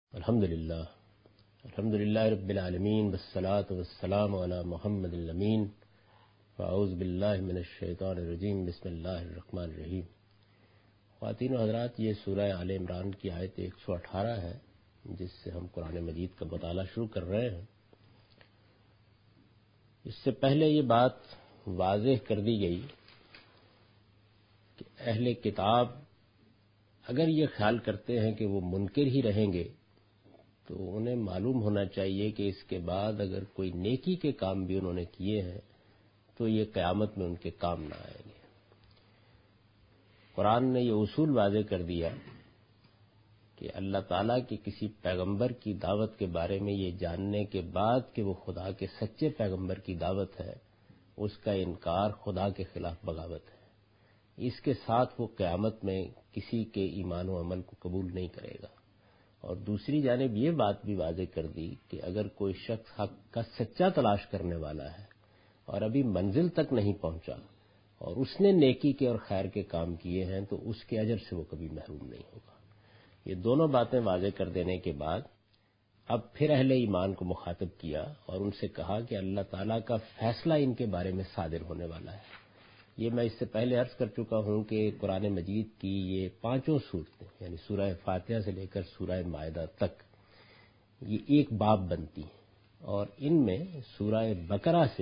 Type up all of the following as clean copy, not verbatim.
الحمدللہ رب العالمین والصلاة والسلام علی محمد الامین فاعوذ باللہ من الشیطان الرجیم بسم اللہ الرحمن الرحیم۔ خواتین و حضرات، یہ سورہ آل عمران کی آیت 118 ہے جس سے ہم قرآن مجید کا مطالعہ شروع کر رہے ہیں۔ اس سے پہلے یہ بات واضح کر دی گئی کہ اہل کتاب اگر یہ خیال کرتے ہیں کہ وہ منکر ہی رہیں گے تو انہیں معلوم ہونا چاہیے کہ اس کے بعد اگر کوئی نیکی کے کام بھی انہوں نے کیے ہیں تو یہ قیامت میں ان کے کام نہ آئیں گے۔ قرآن نے یہ اصول واضح کر دیا کہ اللہ تعالیٰ کے کسی پیغمبر کی دعوت کے بارے میں یہ جاننے کے بعد کہ وہ خدا کے سچے پیغمبر کی دعوت ہے، اس کا انکار خدا کے خلاف بغاوت ہے۔ اس کے ساتھ وہ قیامت میں کسی کے ایمان و عمل کو قبول نہیں کرے گا۔ اور دوسری جانب یہ بات بھی واضح کر دی کہ اگر کوئی شخص حق کا سچا تلاش کرنے والا ہے اور ابھی منزل تک نہیں پہنچا اور اس نے نیکی کے اور خیر کے کام کیے ہیں تو اس کے اجر سے وہ کبھی محروم نہیں ہوگا۔ یہ دونوں باتیں واضح کر دینے کے بعد اب پھر اہل ایمان کو مخاطب کیا اور ان سے کہا کہ اللہ تعالیٰ کا فیصلہ ان کے بارے میں صادر ہونے والا ہے۔ یہ میں اس سے پہلے عرض کر چکا ہوں کہ قرآن مجید کی یہ پانچوں صورتیں یعنی سورہ فاتحہ سے لے کر سورہ مائدہ تک یہ ایک باب بنتی ہیں، اور ان میں سورہ بقرہ سے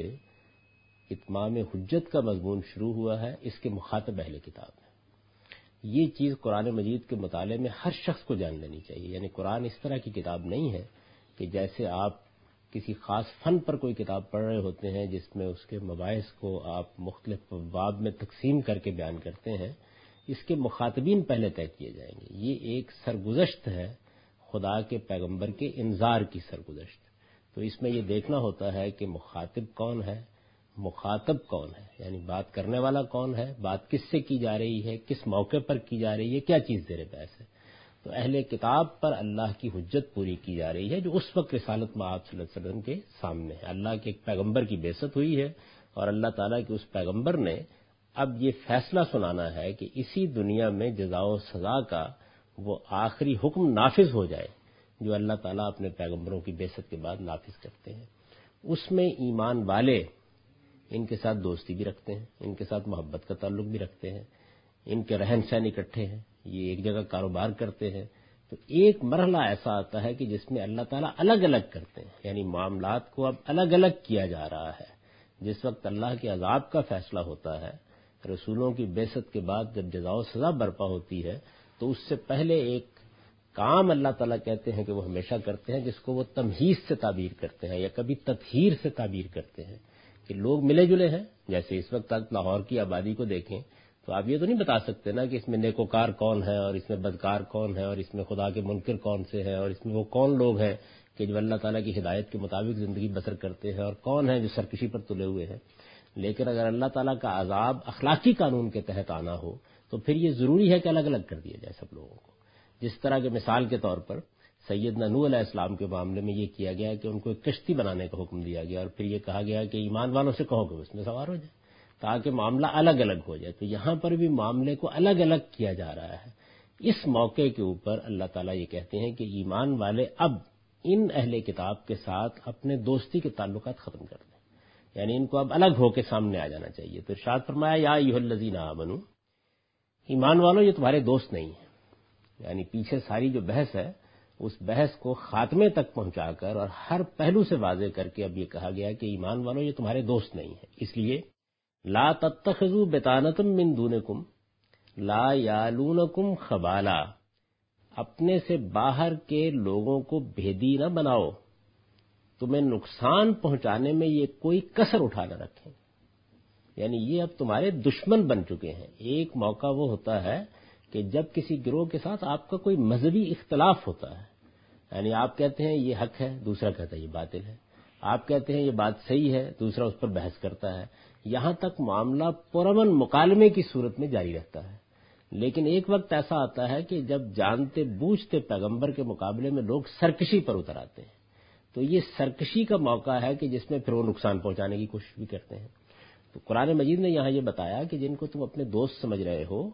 اتمام حجت کا مضمون شروع ہوا ہے۔ اس کے مخاطب اہل کتاب ہیں۔ یہ چیز قرآن مجید کے مطالعے میں ہر شخص کو جان لینی چاہیے۔ یعنی قرآن اس طرح کی کتاب نہیں ہے کہ جیسے آپ کسی خاص فن پر کوئی کتاب پڑھ رہے ہوتے ہیں جس میں اس کے مباحث کو آپ مختلف ابواب میں تقسیم کر کے بیان کرتے ہیں، اس کے مخاطبین پہلے طے کیے جائیں گے۔ یہ ایک سرگزشت ہے، خدا کے پیغمبر کے انذار کی سرگزشت۔ تو اس میں یہ دیکھنا ہوتا ہے کہ مخاطب کون ہے، مخاطب کون ہے، یعنی بات کرنے والا کون ہے، بات کس سے کی جا رہی ہے، کس موقع پر کی جا رہی ہے، کیا چیز زیر بحث ہے۔ تو اہل کتاب پر اللہ کی حجت پوری کی جا رہی ہے جو اس وقت رسالت مآب صلی اللہ علیہ وسلم کے سامنے ہے۔ اللہ کے ایک پیغمبر کی بعثت ہوئی ہے اور اللہ تعالیٰ کے اس پیغمبر نے اب یہ فیصلہ سنانا ہے کہ اسی دنیا میں جزا و سزا کا وہ آخری حکم نافذ ہو جائے جو اللہ تعالیٰ اپنے پیغمبروں کی بعثت کے بعد نافذ کرتے ہیں۔ اس میں ایمان والے ان کے ساتھ دوستی بھی رکھتے ہیں، ان کے ساتھ محبت کا تعلق بھی رکھتے ہیں، ان کے رہن سہن اکٹھے ہیں، یہ ایک جگہ کاروبار کرتے ہیں۔ تو ایک مرحلہ ایسا آتا ہے کہ جس میں اللہ تعالیٰ الگ الگ کرتے ہیں، یعنی معاملات کو اب الگ الگ کیا جا رہا ہے۔ جس وقت اللہ کے عذاب کا فیصلہ ہوتا ہے، رسولوں کی بعثت کے بعد جب جزا و سزا برپا ہوتی ہے تو اس سے پہلے ایک کام اللہ تعالیٰ کہتے ہیں کہ وہ ہمیشہ کرتے ہیں، جس کو وہ تمہیز سے تعبیر کرتے ہیں یا کبھی تطہیر سے تعبیر کرتے ہیں کہ لوگ ملے جلے ہیں۔ جیسے اس وقت آپ لاہور کی آبادی کو دیکھیں تو آپ یہ تو نہیں بتا سکتے نا کہ اس میں نیکوکار کون ہے اور اس میں بدکار کون ہے اور اس میں خدا کے منکر کون سے ہیں اور اس میں وہ کون لوگ ہیں کہ جو اللہ تعالیٰ کی ہدایت کے مطابق زندگی بسر کرتے ہیں اور کون ہیں جو سرکشی پر تلے ہوئے ہیں۔ لیکن اگر اللہ تعالیٰ کا عذاب اخلاقی قانون کے تحت آنا ہو تو پھر یہ ضروری ہے کہ الگ الگ کر دیا جائے سب لوگوں کو۔ جس طرح کے مثال کے طور پر سیدنا نوح علیہ السلام کے معاملے میں یہ کیا گیا کہ ان کو ایک کشتی بنانے کا حکم دیا گیا اور پھر یہ کہا گیا کہ ایمان والوں سے کہو کہ اس میں سوار ہو جائے تاکہ معاملہ الگ الگ ہو جائے۔ تو یہاں پر بھی معاملے کو الگ الگ کیا جا رہا ہے۔ اس موقع کے اوپر اللہ تعالیٰ یہ کہتے ہیں کہ ایمان والے اب ان اہل کتاب کے ساتھ اپنے دوستی کے تعلقات ختم کر دیں، یعنی ان کو اب الگ ہو کے سامنے آ جانا چاہیے۔ تو ارشاد فرمایا یا ایھا الذین آمنوا، ایمان والوں یہ تمہارے دوست نہیں ہیں۔ یعنی پیچھے ساری جو بحث ہے اس بحث کو خاتمے تک پہنچا کر اور ہر پہلو سے واضح کر کے اب یہ کہا گیا کہ ایمان والوں یہ تمہارے دوست نہیں ہیں۔ اس لیے لا تتخذوا بطانۃ من دونکم لا یالونکم خبالا، اپنے سے باہر کے لوگوں کو بھیدی نہ بناؤ، تمہیں نقصان پہنچانے میں یہ کوئی کسر اٹھا نہ رکھیں۔ یعنی یہ اب تمہارے دشمن بن چکے ہیں۔ ایک موقع وہ ہوتا ہے کہ جب کسی گروہ کے ساتھ آپ کا کوئی مذہبی اختلاف ہوتا ہے، یعنی آپ کہتے ہیں یہ حق ہے، دوسرا کہتا ہے یہ باطل ہے، آپ کہتے ہیں یہ بات صحیح ہے، دوسرا اس پر بحث کرتا ہے، یہاں تک معاملہ پرامن مکالمے کی صورت میں جاری رہتا ہے۔ لیکن ایک وقت ایسا آتا ہے کہ جب جانتے بوجھتے پیغمبر کے مقابلے میں لوگ سرکشی پر اتر آتے ہیں، تو یہ سرکشی کا موقع ہے کہ جس میں پھر وہ نقصان پہنچانے کی کوشش بھی کرتے ہیں۔ تو قرآن مجید نے یہاں یہ بتایا کہ جن کو تم اپنے دوست سمجھ رہے ہو،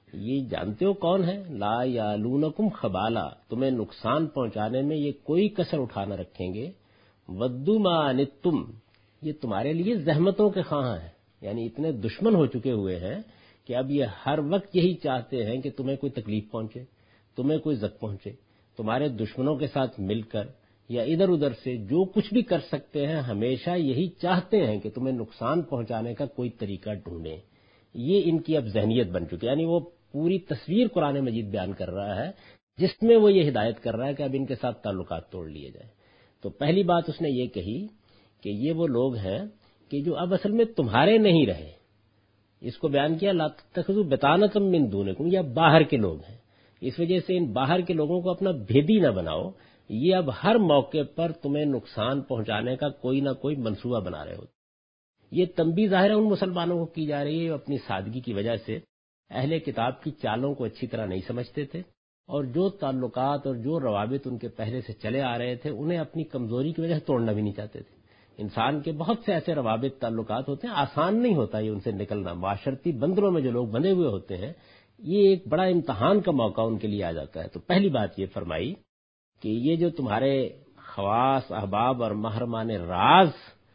یہ جانتے ہو کون ہے؟ لا یالونکم خبالا، تمہیں نقصان پہنچانے میں یہ کوئی کسر اٹھا نہ رکھیں گے، ودوا ما عنتم، یہ تمہارے لیے زحمتوں کے خواہاں ہیں، یعنی اتنے دشمن ہو چکے ہوئے ہیں کہ اب یہ ہر وقت یہی چاہتے ہیں کہ تمہیں کوئی تکلیف پہنچے، تمہیں کوئی زخم پہنچے، تمہارے دشمنوں کے ساتھ مل کر یا ادھر ادھر سے جو کچھ بھی کر سکتے ہیں، ہمیشہ یہی چاہتے ہیں کہ تمہیں نقصان پہنچانے کا کوئی طریقہ ڈھونڈیں۔ یہ ان کی اب ذہنیت بن چکی ہے، یعنی وہ پوری تصویر قرآن مجید بیان کر رہا ہے جس میں وہ یہ ہدایت کر رہا ہے کہ اب ان کے ساتھ تعلقات توڑ لیے جائیں۔ تو پہلی بات اس نے یہ کہی کہ یہ وہ لوگ ہیں کہ جو اب اصل میں تمہارے نہیں رہے، اس کو بیان کیا لا تتخذوا بطانۃ من دونکم، یا باہر کے لوگ ہیں، اس وجہ سے ان باہر کے لوگوں کو اپنا بھیدی نہ بناؤ، یہ اب ہر موقع پر تمہیں نقصان پہنچانے کا کوئی نہ کوئی منصوبہ بنا رہے ہوتے۔ یہ تنبیہ ظاہر ہے ان مسلمانوں کو کی جا رہی ہے، اپنی سادگی کی وجہ سے اہل کتاب کی چالوں کو اچھی طرح نہیں سمجھتے تھے، اور جو تعلقات اور جو روابط ان کے پہلے سے چلے آ رہے تھے انہیں اپنی کمزوری کی وجہ سے توڑنا بھی نہیں چاہتے تھے۔ انسان کے بہت سے ایسے روابط تعلقات ہوتے ہیں، آسان نہیں ہوتا یہ ان سے نکلنا، معاشرتی بندروں میں جو لوگ بندھے ہوئے ہوتے ہیں، یہ ایک بڑا امتحان کا موقع ان کے لیے آ جاتا ہے۔ تو پہلی بات یہ فرمائی کہ یہ جو تمہارے خواص، احباب اور محرمان راز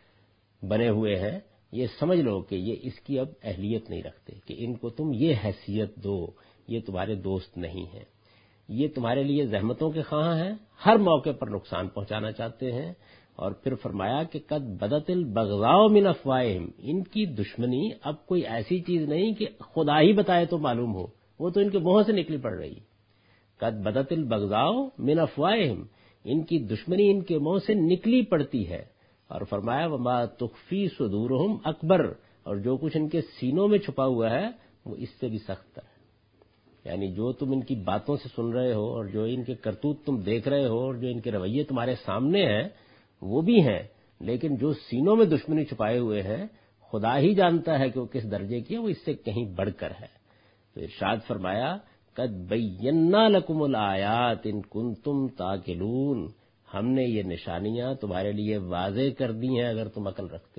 بنے ہوئے ہیں، یہ سمجھ لو کہ یہ اس کی اب اہلیت نہیں رکھتے کہ ان کو تم یہ حیثیت دو، یہ تمہارے دوست نہیں ہیں، یہ تمہارے لیے زحمتوں کے خواہاں ہیں، ہر موقع پر نقصان پہنچانا چاہتے ہیں۔ اور پھر فرمایا کہ قد بدت البغضاء من افواہہم، ان کی دشمنی اب کوئی ایسی چیز نہیں کہ خدا ہی بتائے تو معلوم ہو، وہ تو ان کے منہ سے نکلی پڑ رہی۔ قد بدت البغضاء من افواہہم، ان کی دشمنی ان کے منہ سے نکلی پڑتی ہے۔ اور فرمایا وما تخفی صدورہم اکبر، اور جو کچھ ان کے سینوں میں چھپا ہوا ہے وہ اس سے بھی سخت ہے۔ یعنی جو تم ان کی باتوں سے سن رہے ہو اور جو ان کے کرتوت تم دیکھ رہے ہو اور جو ان کے رویے تمہارے سامنے ہیں وہ بھی ہیں، لیکن جو سینوں میں دشمنی چھپائے ہوئے ہیں خدا ہی جانتا ہے کہ وہ کس درجے کی ہے، وہ اس سے کہیں بڑھ کر ہے۔ تو ارشاد فرمایا قد بینا لکم الآیات ان کنتم تعقلون، ہم نے یہ نشانیاں تمہارے لیے واضح کر دی ہیں اگر تم عقل رکھتے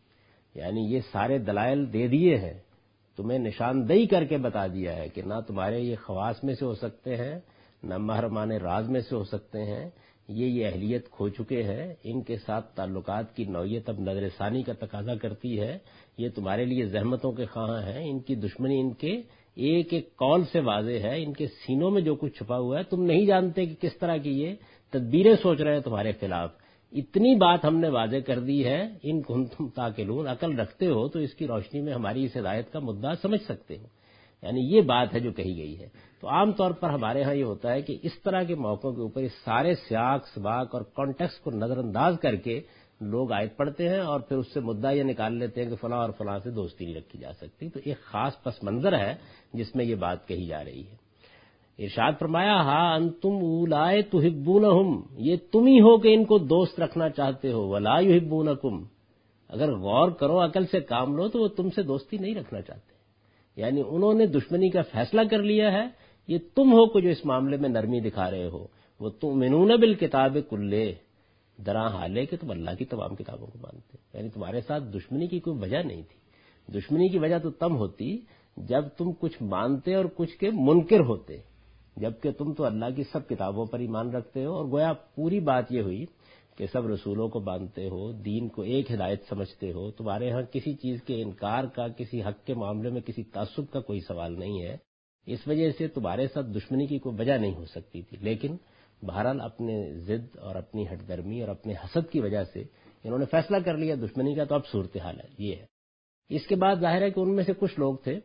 ہو۔ یعنی یہ سارے دلائل دے دیے ہیں، تمہیں نشاندہی کر کے بتا دیا ہے کہ نہ تمہارے یہ خواص میں سے ہو سکتے ہیں، نہ محرمان راز میں سے ہو سکتے ہیں، یہ اہلیت کھو چکے ہیں، ان کے ساتھ تعلقات کی نوعیت اب نظر ثانی کا تقاضا کرتی ہے، یہ تمہارے لیے زحمتوں کے خواہاں ہیں، ان کی دشمنی ان کے ایک ایک قول سے واضح ہے، ان کے سینوں میں جو کچھ چھپا ہوا ہے تم نہیں جانتے کہ کس طرح کی یہ تدبیریں سوچ رہے ہیں تمہارے خلاف۔ اتنی بات ہم نے واضح کر دی ہے، ان کنتم تعقلون، عقل رکھتے ہو تو اس کی روشنی میں ہماری اس ہدایت کا مدعا سمجھ سکتے ہو۔ یعنی یہ بات ہے جو کہی گئی ہے۔ تو عام طور پر ہمارے ہاں یہ ہوتا ہے کہ اس طرح کے موقعوں کے اوپر اس سارے سیاق سباق اور کانٹیکسٹ کو نظر انداز کر کے لوگ آیت پڑھتے ہیں اور پھر اس سے مدعا یہ نکال لیتے ہیں کہ فلاں اور فلاں سے دوستی نہیں رکھی جا سکتی۔ تو ایک خاص پس منظر ہے جس میں یہ بات کہی جا رہی ہے۔ ارشاد فرمایا ہاں انتم اولائے تحبونہم، یہ تم ہی ہو کہ ان کو دوست رکھنا چاہتے ہو، ولا یحبونکم، اگر غور کرو عقل سے کام لو تو وہ تم سے دوستی نہیں رکھنا چاہتے۔ یعنی انہوں نے دشمنی کا فیصلہ کر لیا ہے، یہ تم ہو کہ جو اس معاملے میں نرمی دکھا رہے ہو۔ وہ تؤمنون بالکتاب کلہ، درا حال ہے کہ تم اللہ کی تمام کتابوں کو مانتے، یعنی تمہارے ساتھ دشمنی کی کوئی وجہ نہیں تھی۔ دشمنی کی وجہ تو تب ہوتی جب تم کچھ مانتے اور کچھ کے منکر ہوتے، جبکہ تم تو اللہ کی سب کتابوں پر ایمان رکھتے ہو، اور گویا پوری بات یہ ہوئی کہ سب رسولوں کو مانتے ہو، دین کو ایک ہدایت سمجھتے ہو، تمہارے ہاں کسی چیز کے انکار کا، کسی حق کے معاملے میں کسی تعصب کا کوئی سوال نہیں ہے، اس وجہ سے تمہارے ساتھ دشمنی کی کوئی وجہ نہیں ہو سکتی تھی۔ لیکن بہرحال اپنے ضد اور اپنی ہٹ درمی اور اپنے حسد کی وجہ سے انہوں نے فیصلہ کر لیا دشمنی کا، تو اب صورتحال ہے یہ ہے۔ اس کے بعد ظاہر ہے کہ ان میں سے کچھ لوگ تھے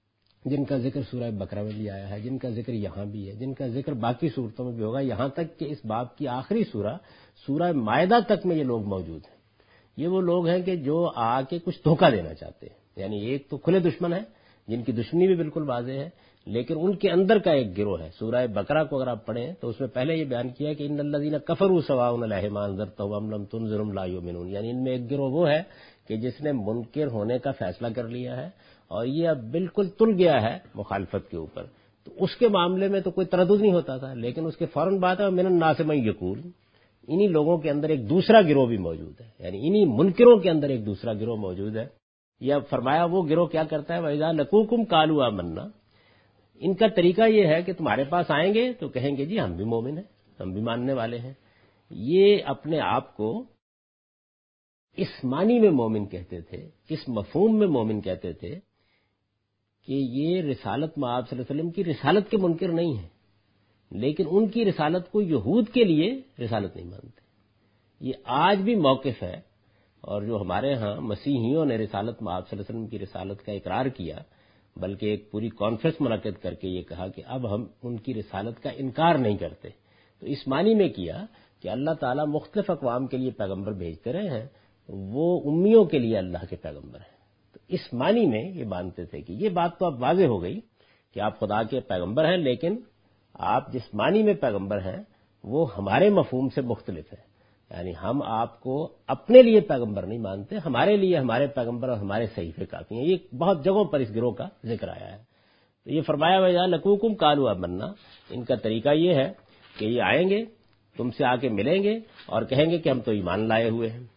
جن کا ذکر سورہ بقرہ میں بھی آیا ہے، جن کا ذکر یہاں بھی ہے، جن کا ذکر باقی صورتوں میں بھی ہوگا، یہاں تک کہ اس باب کی آخری سورہ مائدہ تک میں یہ لوگ موجود ہیں۔ یہ وہ لوگ ہیں کہ جو آ کے کچھ دھوکہ دینا چاہتے ہیں، یعنی ایک تو کھلے دشمن ہیں جن کی دشمنی بھی بالکل واضح ہے، لیکن ان کے اندر کا ایک گروہ ہے۔ سورہ بقرہ کو اگر آپ پڑھیں تو اس میں پہلے یہ بیان کیا کہ ان الذین کفروا سواء علیہم انذرتهم ام لم تنذرهم لا یؤمنون، یعنی ان میں ایک گروہ وہ ہے کہ جس نے منکر ہونے کا فیصلہ کر لیا ہے اور یہ اب بالکل تل گیا ہے مخالفت کے اوپر، تو اس کے معاملے میں تو کوئی تردد نہیں ہوتا تھا، لیکن اس کے فوراً بعد ہے من الناس من یقول، انہی لوگوں کے اندر ایک دوسرا گروہ بھی موجود ہے، یعنی انہی منکروں کے اندر ایک دوسرا گروہ موجود ہے۔ یہ فرمایا وہ گروہ کیا کرتا ہے وَإِذَا لَقُوكُمْ قَالُوا آمَنَّا، ان کا طریقہ یہ ہے کہ تمہارے پاس آئیں گے تو کہیں گے جی ہم بھی مومن ہیں، ہم بھی ماننے والے ہیں۔ یہ اپنے آپ کو اس معنی میں مومن کہتے تھے، اس مفہوم میں مومن کہتے تھے کہ یہ رسالت مآب صلی اللہ علیہ وسلم کی رسالت کے منکر نہیں ہیں، لیکن ان کی رسالت کو یہود کے لیے رسالت نہیں مانتے۔ یہ آج بھی موقف ہے، اور جو ہمارے ہاں مسیحیوں نے رسالت مآب صلی اللہ علیہ وسلم کی رسالت کا اقرار کیا، بلکہ ایک پوری کانفرنس منعقد کر کے یہ کہا کہ اب ہم ان کی رسالت کا انکار نہیں کرتے، تو اس معنی میں کیا کہ اللہ تعالیٰ مختلف اقوام کے لیے پیغمبر بھیجتے رہے ہیں، وہ امیوں کے لیے اللہ کے پیغمبر ہیں۔ تو اس معنی میں یہ مانتے تھے کہ یہ بات تو اب واضح ہو گئی کہ آپ خدا کے پیغمبر ہیں، لیکن آپ جس معنی میں پیغمبر ہیں وہ ہمارے مفہوم سے مختلف ہے، یعنی ہم آپ کو اپنے لیے پیغمبر نہیں مانتے، ہمارے لیے ہمارے پیغمبر اور ہمارے صحیفے کافی ہیں۔ یہ بہت جگہوں پر اس گروہ کا ذکر آیا ہے۔ تو یہ فرمایا وَإِذَا لَقُوكُمْ قَالُوا آمَنَّا، ان کا طریقہ یہ ہے کہ یہ آئیں گے، تم سے آ کے ملیں گے اور کہیں گے کہ ہم تو ایمان لائے ہوئے ہیں،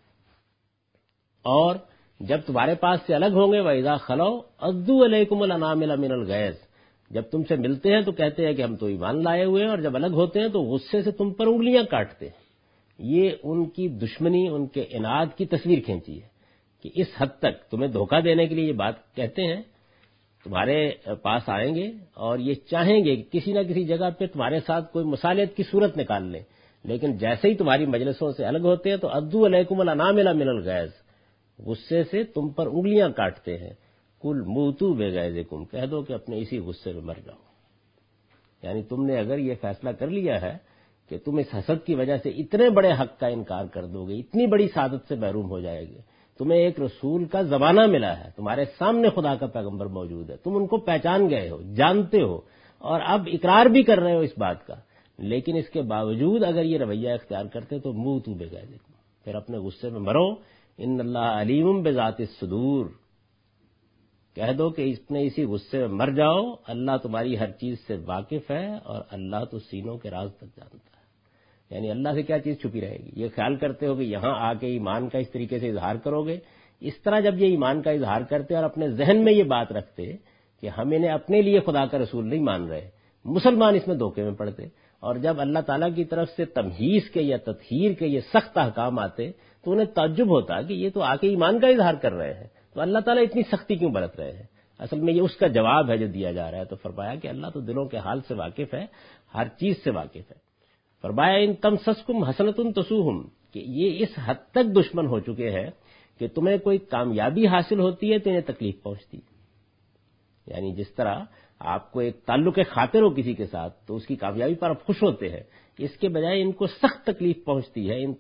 اور جب تمہارے پاس سے الگ ہوں گے وَإِذَا خَلَوْا عَضُّوا عَلَيْكُمُ الْأَنَامِلَ مِنَ الْغَيْظِ، جب تم سے ملتے ہیں تو کہتے ہیں کہ ہم تو ایمان لائے ہوئے ہیں، اور جب الگ ہوتے ہیں تو غصے سے تم پر انگلیاں کاٹتے ہیں۔ یہ ان کی دشمنی، ان کے عناد کی تصویر کھینچی ہے کہ اس حد تک تمہیں دھوکہ دینے کے لیے یہ بات کہتے ہیں، تمہارے پاس آئیں گے اور یہ چاہیں گے کہ کسی نہ کسی جگہ پہ تمہارے ساتھ کوئی مصالحت کی صورت نکال لیں، لیکن جیسے ہی تمہاری مجلسوں سے الگ ہوتے ہیں تو عَضُّوا عَلَيْكُمُ الْأَنَامِلَ مِنَ الْغَيْظِ، غصے سے تم پر انگلیاں کاٹتے ہیں۔ قُلْ مُوتُوا بِغَيْظِكُمْ، کہہ دو کہ اپنے اسی غصے میں مر جاؤ۔ یعنی تم نے اگر یہ فیصلہ کر لیا ہے کہ تم اس حسد کی وجہ سے اتنے بڑے حق کا انکار کر دو گے، اتنی بڑی سعادت سے محروم ہو جائے گے، تمہیں ایک رسول کا زمانہ ملا ہے، تمہارے سامنے خدا کا پیغمبر موجود ہے، تم ان کو پہچان گئے ہو، جانتے ہو، اور اب اقرار بھی کر رہے ہو اس بات کا، لیکن اس کے باوجود اگر یہ رویہ اختیار کرتے تو موتوا بغیظکم، پھر اپنے غصے میں مرو۔ ان اللہ علیم بذات الصدور، کہہ دو کہ اپنے اسی غصے میں مر جاؤ، اللہ تمہاری ہر چیز سے واقف ہے، اور اللہ تو سینوں کے راز تک جانتا ہے۔ یعنی اللہ سے کیا چیز چھپی رہے گی؟ یہ خیال کرتے ہو کہ یہاں آ کے ایمان کا اس طریقے سے اظہار کرو گے؟ اس طرح جب یہ ایمان کا اظہار کرتے اور اپنے ذہن میں یہ بات رکھتے کہ ہم انہیں اپنے لیے خدا کا رسول نہیں مان رہے، مسلمان اس میں دھوکے میں پڑتے، اور جب اللہ تعالیٰ کی طرف سے تمہیز کے یا تطہیر کے یہ سخت احکام آتے تو انہیں تعجب ہوتا کہ یہ تو آ کے ایمان کا اظہار کر رہے ہیں، تو اللہ تعالیٰ اتنی سختی کیوں برت رہے ہیں؟ اصل میں یہ اس کا جواب ہے جو دیا جا رہا ہے۔ تو فرمایا کہ اللہ تو دلوں کے حال سے واقف ہے، ہر چیز سے واقف ہے۔ فرمایا ان تمسسکم حسنۃ تسوہم، کہ یہ اس حد تک دشمن ہو چکے ہیں کہ تمہیں کوئی کامیابی حاصل ہوتی ہے تو انہیں تکلیف پہنچتی ہے۔ یعنی جس طرح آپ کو ایک تعلق خاطر ہو کسی کے ساتھ تو اس کی کامیابی پر آپ خوش ہوتے ہیں، اس کے بجائے ان کو سخت تکلیف پہنچتی ہے۔ ان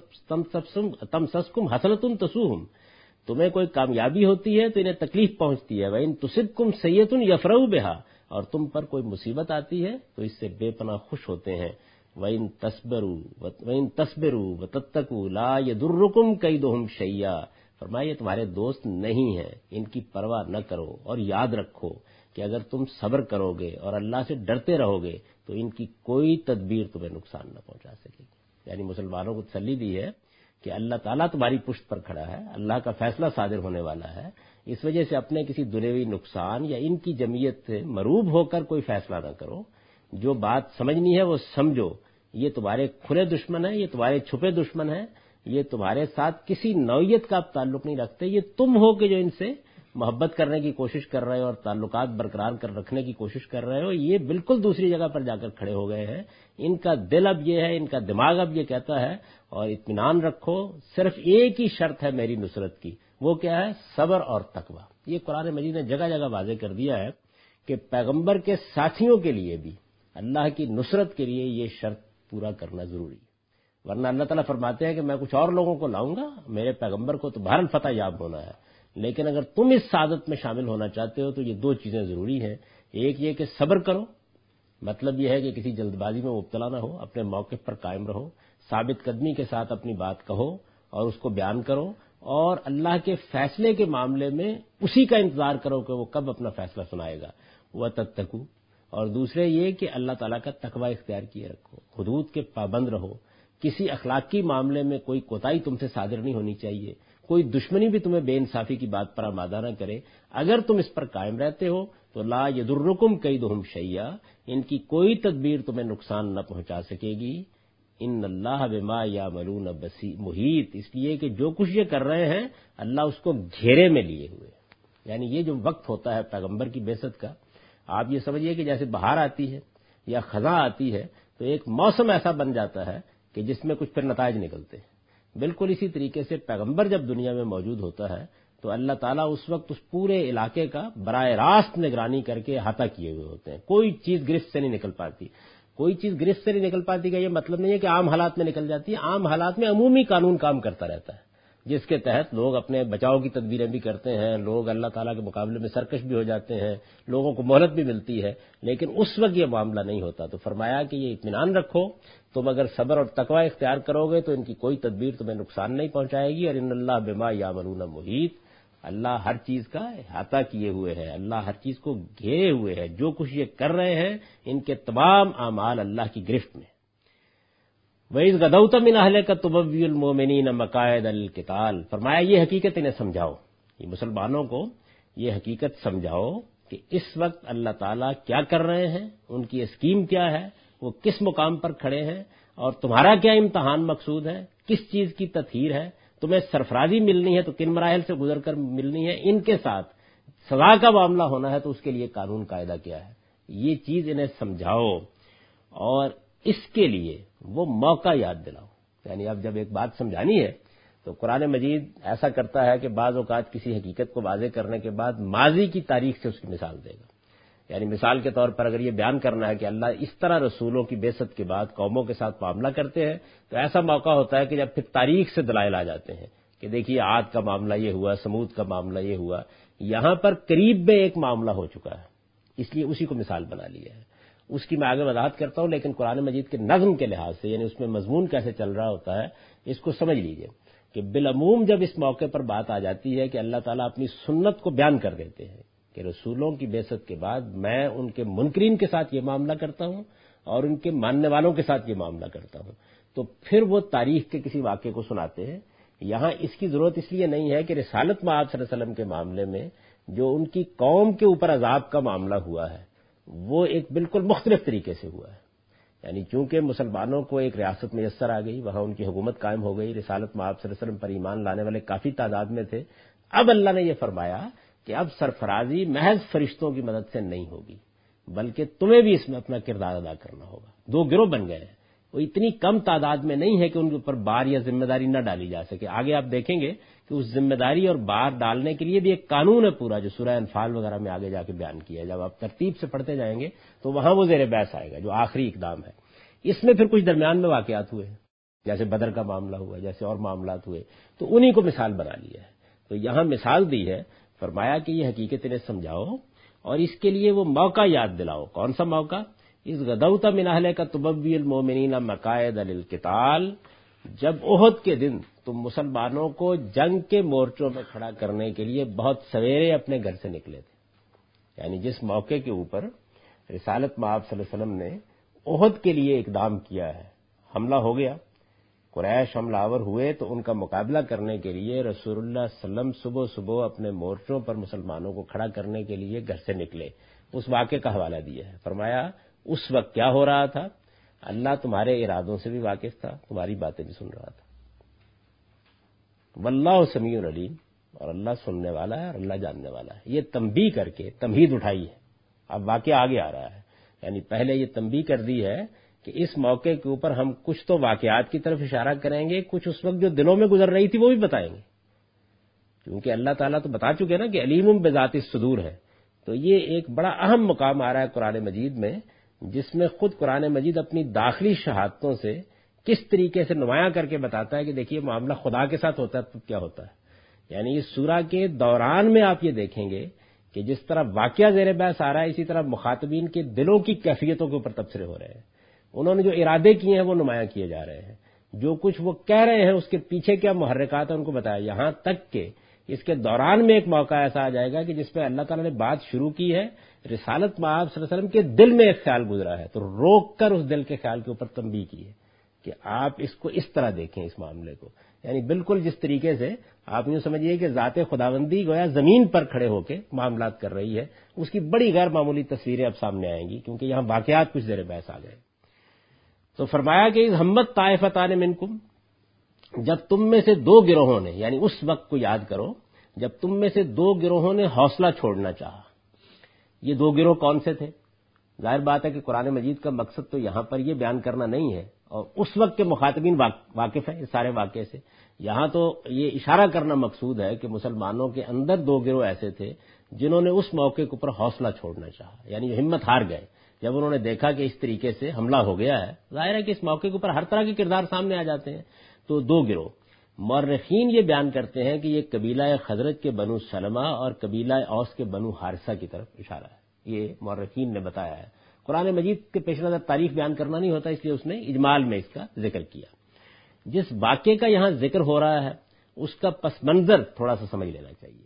تمسسکم حسنۃ تسوہم، تمہیں کوئی کامیابی ہوتی ہے تو انہیں تکلیف پہنچتی ہے۔ وَإِن تُصِبْكُمْ سَيِّئَةٌ يَفْرَحُوا بِهَا، اور تم پر کوئی مصیبت آتی ہے تو اس سے بے پناہ خوش ہوتے ہیں۔ وَإِن تَصْبِرُوا وَتَتَّقُوا لَا يَضُرُّكُمْ كَيْدُهُمْ شَيْئًا، فرمایا یہ تمہارے دوست نہیں ہیں، ان کی پرواہ نہ کرو، اور یاد رکھو کہ اگر تم صبر کرو گے اور اللہ سے ڈرتے رہو گے تو ان کی کوئی تدبیر تمہیں نقصان نہ پہنچا سکے گی۔ یعنی مسلمانوں کو تسلی دی ہے کہ اللہ تعالیٰ تمہاری پشت پر کھڑا ہے، اللہ کا فیصلہ صادر ہونے والا ہے، اس وجہ سے اپنے کسی دنیوی نقصان یا ان کی جمعیت سے مروب ہو کر کوئی فیصلہ نہ کرو۔ جو بات سمجھنی ہے وہ سمجھو، یہ تمہارے کھلے دشمن ہیں، یہ تمہارے چھپے دشمن ہیں، یہ تمہارے ساتھ کسی نوعیت کا آپ تعلق نہیں رکھتے، یہ تم ہو کہ جو ان سے محبت کرنے کی کوشش کر رہے ہو اور تعلقات برقرار کر رکھنے کی کوشش کر رہے ہو، یہ بالکل دوسری جگہ پر جا کر کھڑے ہو گئے ہیں۔ ان کا دل اب یہ ہے، ان کا دماغ اب یہ کہتا ہے، اور اطمینان رکھو، صرف ایک ہی شرط ہے میری نصرت کی، وہ کیا ہے؟ صبر اور تقوی۔ یہ قرآن مجید نے جگہ جگہ واضح کر دیا ہے کہ پیغمبر کے ساتھیوں کے لیے بھی اللہ کی نصرت کے لیے یہ شرط پورا کرنا ضروری ہے، ورنہ اللہ تعالیٰ فرماتے ہیں کہ میں کچھ اور لوگوں کو لاؤں گا، میرے پیغمبر کو تو بہرحال فتح یاب ہونا ہے، لیکن اگر تم اس سعادت میں شامل ہونا چاہتے ہو تو یہ دو چیزیں ضروری ہیں۔ ایک یہ کہ صبر کرو، مطلب یہ ہے کہ کسی جلد بازی میں مبتلا نہ ہو، اپنے موقف پر قائم رہو، ثابت قدمی کے ساتھ اپنی بات کہو اور اس کو بیان کرو، اور اللہ کے فیصلے کے معاملے میں اسی کا انتظار کرو کہ وہ کب اپنا فیصلہ سنائے گا۔ وَتَتَّقُوا، اور دوسرے یہ کہ اللہ تعالیٰ کا تقوی اختیار کیے رکھو، حدود کے پابند رہو، کسی اخلاقی معاملے میں کوئی کوتاہی تم سے صادر نہیں ہونی چاہیے، کوئی دشمنی بھی تمہیں بے انصافی کی بات پر آمادہ نہ کرے۔ اگر تم اس پر قائم رہتے ہو تو لا یضرکم کیدہم شیئا، ان کی کوئی تدبیر تمہیں نقصان نہ پہنچا سکے گی، ان اللہ بما یعملون محیط، اس لیے کہ جو کچھ یہ کر رہے ہیں اللہ اس کو گھیرے میں لیے ہوئے۔ یعنی یہ جو وقت ہوتا ہے پیغمبر کی بعثت کا، آپ یہ سمجھیے کہ جیسے بہار آتی ہے یا خزاں آتی ہے تو ایک موسم ایسا بن جاتا ہے کہ جس میں کچھ پھر نتائج نکلتے ہیں، بالکل اسی طریقے سے پیغمبر جب دنیا میں موجود ہوتا ہے تو اللہ تعالیٰ اس وقت اس پورے علاقے کا براہ راست نگرانی کر کے احاطہ کیے ہوئے ہوتے ہیں، کوئی چیز گرفت سے نہیں نکل پاتی۔ کوئی چیز گرفت سے نہیں نکل پاتی کا یہ مطلب نہیں ہے کہ عام حالات میں نکل جاتی ہے، عام حالات میں عمومی قانون کام کرتا رہتا ہے جس کے تحت لوگ اپنے بچاؤ کی تدبیریں بھی کرتے ہیں، لوگ اللہ تعالیٰ کے مقابلے میں سرکش بھی ہو جاتے ہیں، لوگوں کو مہلت بھی ملتی ہے، لیکن اس وقت یہ معاملہ نہیں ہوتا۔ تو فرمایا کہ یہ اطمینان رکھو، تم اگر صبر اور تقوی اختیار کرو گے تو ان کی کوئی تدبیر تمہیں نقصان نہیں پہنچائے گی، اور ان اللہ بما یعملون محیط، اللہ ہر چیز کا احاطہ کیے ہوئے ہے، اللہ ہر چیز کو گھیرے ہوئے ہے، جو کچھ یہ کر رہے ہیں ان کے تمام اعمال اللہ کی گرفت میں۔ وَإِذْ غَدَوْتَ مِنْ أَهْلِكَ تُبَوِّئُ الْمُؤْمِنِينَ مَقَاعِدَ لِلْقِتَالِ، فرمایا یہ حقیقت انہیں سمجھاؤ، یہ مسلمانوں کو یہ حقیقت سمجھاؤ کہ اس وقت اللہ تعالیٰ کیا کر رہے ہیں، ان کی اسکیم کیا ہے، وہ کس مقام پر کھڑے ہیں، اور تمہارا کیا امتحان مقصود ہے، کس چیز کی تطہیر ہے، تمہیں سرفرازی ملنی ہے تو کن مراحل سے گزر کر ملنی ہے، ان کے ساتھ سزا کا معاملہ ہونا ہے تو اس کے لیے قانون قاعدہ کیا ہے، یہ چیز انہیں سمجھاؤ، اور اس کے لیے وہ موقع یاد دلاؤ۔ یعنی اب جب ایک بات سمجھانی ہے تو قرآن مجید ایسا کرتا ہے کہ بعض اوقات کسی حقیقت کو واضح کرنے کے بعد ماضی کی تاریخ سے اس کی مثال دے گا۔ یعنی مثال کے طور پر اگر یہ بیان کرنا ہے کہ اللہ اس طرح رسولوں کی بعثت کے بعد قوموں کے ساتھ معاملہ کرتے ہیں تو ایسا موقع ہوتا ہے کہ جب پھر تاریخ سے دلائل آ جاتے ہیں کہ دیکھیے عاد کا معاملہ یہ ہوا، سمود کا معاملہ یہ ہوا، یہاں پر قریب میں ایک معاملہ ہو چکا ہے، اس لیے اسی کو مثال بنا لیا ہے۔ اس کی میں آگے وضاحت کرتا ہوں، لیکن قرآن مجید کے نظم کے لحاظ سے یعنی اس میں مضمون کیسے چل رہا ہوتا ہے اس کو سمجھ لیجئے کہ بالعموم جب اس موقع پر بات آ جاتی ہے کہ اللہ تعالیٰ اپنی سنت کو بیان کر دیتے ہیں کہ رسولوں کی بعثت کے بعد میں ان کے منکرین کے ساتھ یہ معاملہ کرتا ہوں اور ان کے ماننے والوں کے ساتھ یہ معاملہ کرتا ہوں، تو پھر وہ تاریخ کے کسی واقعے کو سناتے ہیں۔ یہاں اس کی ضرورت اس لیے نہیں ہے کہ رسالت میں آپ صلی اللہ علیہ وسلم کے معاملے میں جو ان کی قوم کے اوپر عذاب کا معاملہ ہوا ہے وہ ایک بالکل مختلف طریقے سے ہوا ہے۔ یعنی چونکہ مسلمانوں کو ایک ریاست میسر آ گئی، وہاں ان کی حکومت قائم ہو گئی، رسالت میں آپ صلی اللہ علیہ وسلم پر ایمان لانے والے کافی تعداد میں تھے، اب اللہ نے یہ فرمایا کہ اب سرفرازی محض فرشتوں کی مدد سے نہیں ہوگی بلکہ تمہیں بھی اس میں اپنا کردار ادا کرنا ہوگا۔ دو گروہ بن گئے ہیں، وہ اتنی کم تعداد میں نہیں ہے کہ ان کے اوپر بار یا ذمہ داری نہ ڈالی جا سکے۔ آگے آپ دیکھیں گے کہ اس ذمہ داری اور بار ڈالنے کے لیے بھی ایک قانون ہے پورا، جو سورہ انفال وغیرہ میں آگے جا کے بیان کیا ہے۔ جب آپ ترتیب سے پڑھتے جائیں گے تو وہاں وہ زیر بحث آئے گا جو آخری اقدام ہے۔ اس میں پھر کچھ درمیان میں واقعات ہوئے جیسے بدر کا معاملہ ہوا، جیسے اور معاملات ہوئے، تو انہی کو مثال بنا لیا ہے۔ تو یہاں مثال دی ہے، فرمایا کہ یہ حقیقت انہیں سمجھاؤ اور اس کے لیے وہ موقع یاد دلاؤ۔ کون سا موقع؟ اس غدوت من اہلک تبوی المؤمنین مقاعد للقتال، جب احد کے دن تم مسلمانوں کو جنگ کے مورچوں میں کھڑا کرنے کے لیے بہت سویرے اپنے گھر سے نکلے تھے۔ یعنی جس موقع کے اوپر رسالت مآب صلی اللہ علیہ وسلم نے احد کے لیے اقدام کیا ہے، حملہ ہو گیا، قریش حملہ آور ہوئے تو ان کا مقابلہ کرنے کے لیے رسول اللہ صلی اللہ علیہ وسلم صبح صبح اپنے مورچوں پر مسلمانوں کو کھڑا کرنے کے لیے گھر سے نکلے۔ اس واقعے کا حوالہ دیا ہے، فرمایا اس وقت کیا ہو رہا تھا، اللہ تمہارے ارادوں سے بھی واقف تھا، تمہاری باتیں بھی سن رہا تھا۔ واللہ سمیع علیم، اور اللہ سننے والا ہے اور اللہ جاننے والا ہے۔ یہ تنبیہ کر کے تمہید اٹھائی ہے، اب واقعہ آگے آ رہا ہے۔ یعنی پہلے یہ تنبیہ کر دی ہے کہ اس موقع کے اوپر ہم کچھ تو واقعات کی طرف اشارہ کریں گے، کچھ اس وقت جو دلوں میں گزر رہی تھی وہ بھی بتائیں گے، کیونکہ اللہ تعالیٰ تو بتا چکے نا کہ علیم بذات الصدور ہے۔ تو یہ ایک بڑا اہم مقام آ رہا ہے قرآن مجید میں، جس میں خود قرآن مجید اپنی داخلی شہادتوں سے کس طریقے سے نمایاں کر کے بتاتا ہے کہ دیکھیے معاملہ خدا کے ساتھ ہوتا ہے تو کیا ہوتا ہے۔ یعنی اس سورہ کے دوران میں آپ یہ دیکھیں گے کہ جس طرح واقعہ زیر بحث آ رہا ہے، اسی طرح مخاطبین کے دلوں کی کیفیتوں کے اوپر تبصرے ہو رہے ہیں۔ انہوں نے جو ارادے کیے ہیں وہ نمایاں کیے جا رہے ہیں، جو کچھ وہ کہہ رہے ہیں اس کے پیچھے کیا محرکات ہیں ان کو بتایا، یہاں تک کہ اس کے دوران میں ایک موقع ایسا آ جائے گا کہ جس پہ اللہ تعالیٰ نے بات شروع کی ہے، رسالت مآب صلی اللہ علیہ وسلم کے دل میں ایک خیال گزرا ہے تو روک کر اس دل کے خیال کے اوپر تنبیہ کی ہے کہ آپ اس کو اس طرح دیکھیں اس معاملے کو، یعنی بالکل جس طریقے سے آپ یوں سمجھیے کہ ذات خداوندی گویا زمین پر کھڑے ہو کے معاملات کر رہی ہے، اس کی بڑی غیر معمولی تصویریں اب سامنے آئیں گی، کیونکہ یہاں واقعات کچھ زیر بحث آ گئے۔ تو فرمایا کہ اذ ہمت طائفتان منکم، جب تم میں سے دو گروہوں نے، یعنی اس وقت کو یاد کرو جب تم میں سے دو گروہوں نے حوصلہ چھوڑنا چاہا۔ یہ دو گروہ کون سے تھے؟ ظاہر بات ہے کہ قرآن مجید کا مقصد تو یہاں پر یہ بیان کرنا نہیں ہے، اور اس وقت کے مخاطبین واقف ہیں اس سارے واقعے سے۔ یہاں تو یہ اشارہ کرنا مقصود ہے کہ مسلمانوں کے اندر دو گروہ ایسے تھے جنہوں نے اس موقع کے اوپر حوصلہ چھوڑنا چاہا، یعنی ہمت ہار گئے جب انہوں نے دیکھا کہ اس طریقے سے حملہ ہو گیا ہے۔ ظاہر ہے کہ اس موقع کے اوپر ہر طرح کے کردار سامنے آ جاتے ہیں۔ تو دو گروہ، مورخین یہ بیان کرتے ہیں کہ یہ قبیلہ خزرج کے بنو سلمہ اور قبیلہ اوس کے بنو حارثہ کی طرف اشارہ ہے، یہ مورخین نے بتایا ہے۔ قرآن مجید کے پیش نظر تاریخ بیان کرنا نہیں ہوتا، اس لیے اس نے اجمال میں اس کا ذکر کیا۔ جس واقعے کا یہاں ذکر ہو رہا ہے اس کا پس منظر تھوڑا سا سمجھ لینا چاہیے۔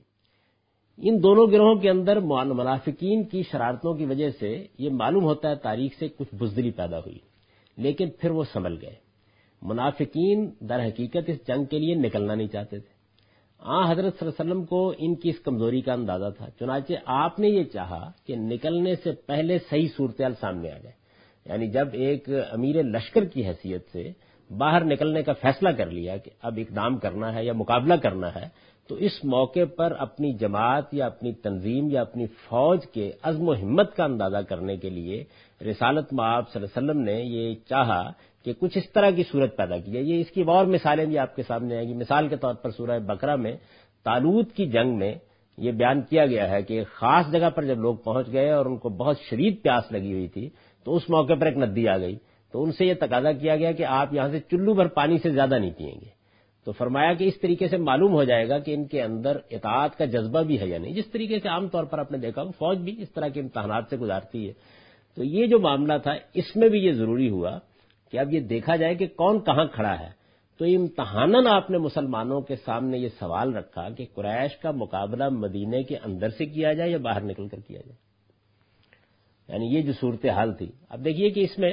ان دونوں گروہوں کے اندر منافقین کی شرارتوں کی وجہ سے یہ معلوم ہوتا ہے تاریخ سے کچھ بزدلی پیدا ہوئی، لیکن پھر وہ سنبھل گئے۔ منافقین در حقیقت اس جنگ کے لیے نکلنا نہیں چاہتے تھے۔ حضرت صلی اللہ علیہ وسلم کو ان کی اس کمزوری کا اندازہ تھا، چنانچہ آپ نے یہ چاہا کہ نکلنے سے پہلے صحیح صورتحال سامنے آ جائے، یعنی جب ایک امیر لشکر کی حیثیت سے باہر نکلنے کا فیصلہ کر لیا کہ اب اقدام کرنا ہے یا مقابلہ کرنا ہے، تو اس موقع پر اپنی جماعت یا اپنی تنظیم یا اپنی فوج کے عزم و ہمت کا اندازہ کرنے کے لیے رسالت مآب صلی اللہ علیہ وسلم نے یہ چاہا کہ کچھ اس طرح کی صورت پیدا کی ہے۔ یہ اس کی اور مثالیں بھی آپ کے سامنے آئیں گی۔ مثال کے طور پر سورہ بقرہ میں طالوت کی جنگ میں یہ بیان کیا گیا ہے کہ ایک خاص جگہ پر جب لوگ پہنچ گئے اور ان کو بہت شدید پیاس لگی ہوئی تھی تو اس موقع پر ایک ندی آ گئی، تو ان سے یہ تقاضا کیا گیا کہ آپ یہاں سے چلو بھر پانی سے زیادہ نہیں پیئیں گے۔ تو فرمایا کہ اس طریقے سے معلوم ہو جائے گا کہ ان کے اندر اطاعت کا جذبہ بھی ہے یا نہیں، جس طریقے سے عام طور پر آپ نے دیکھا فوج بھی اس طرح کے امتحانات سے گزارتی ہے۔ تو یہ جو معاملہ تھا اس میں بھی یہ ضروری ہوا کہ اب یہ دیکھا جائے کہ کون کہاں کھڑا ہے۔ تو امتحاناً آپ نے مسلمانوں کے سامنے یہ سوال رکھا کہ قریش کا مقابلہ مدینے کے اندر سے کیا جائے یا باہر نکل کر کیا جائے، یعنی یہ جو صورتحال تھی۔ اب دیکھیے کہ اس میں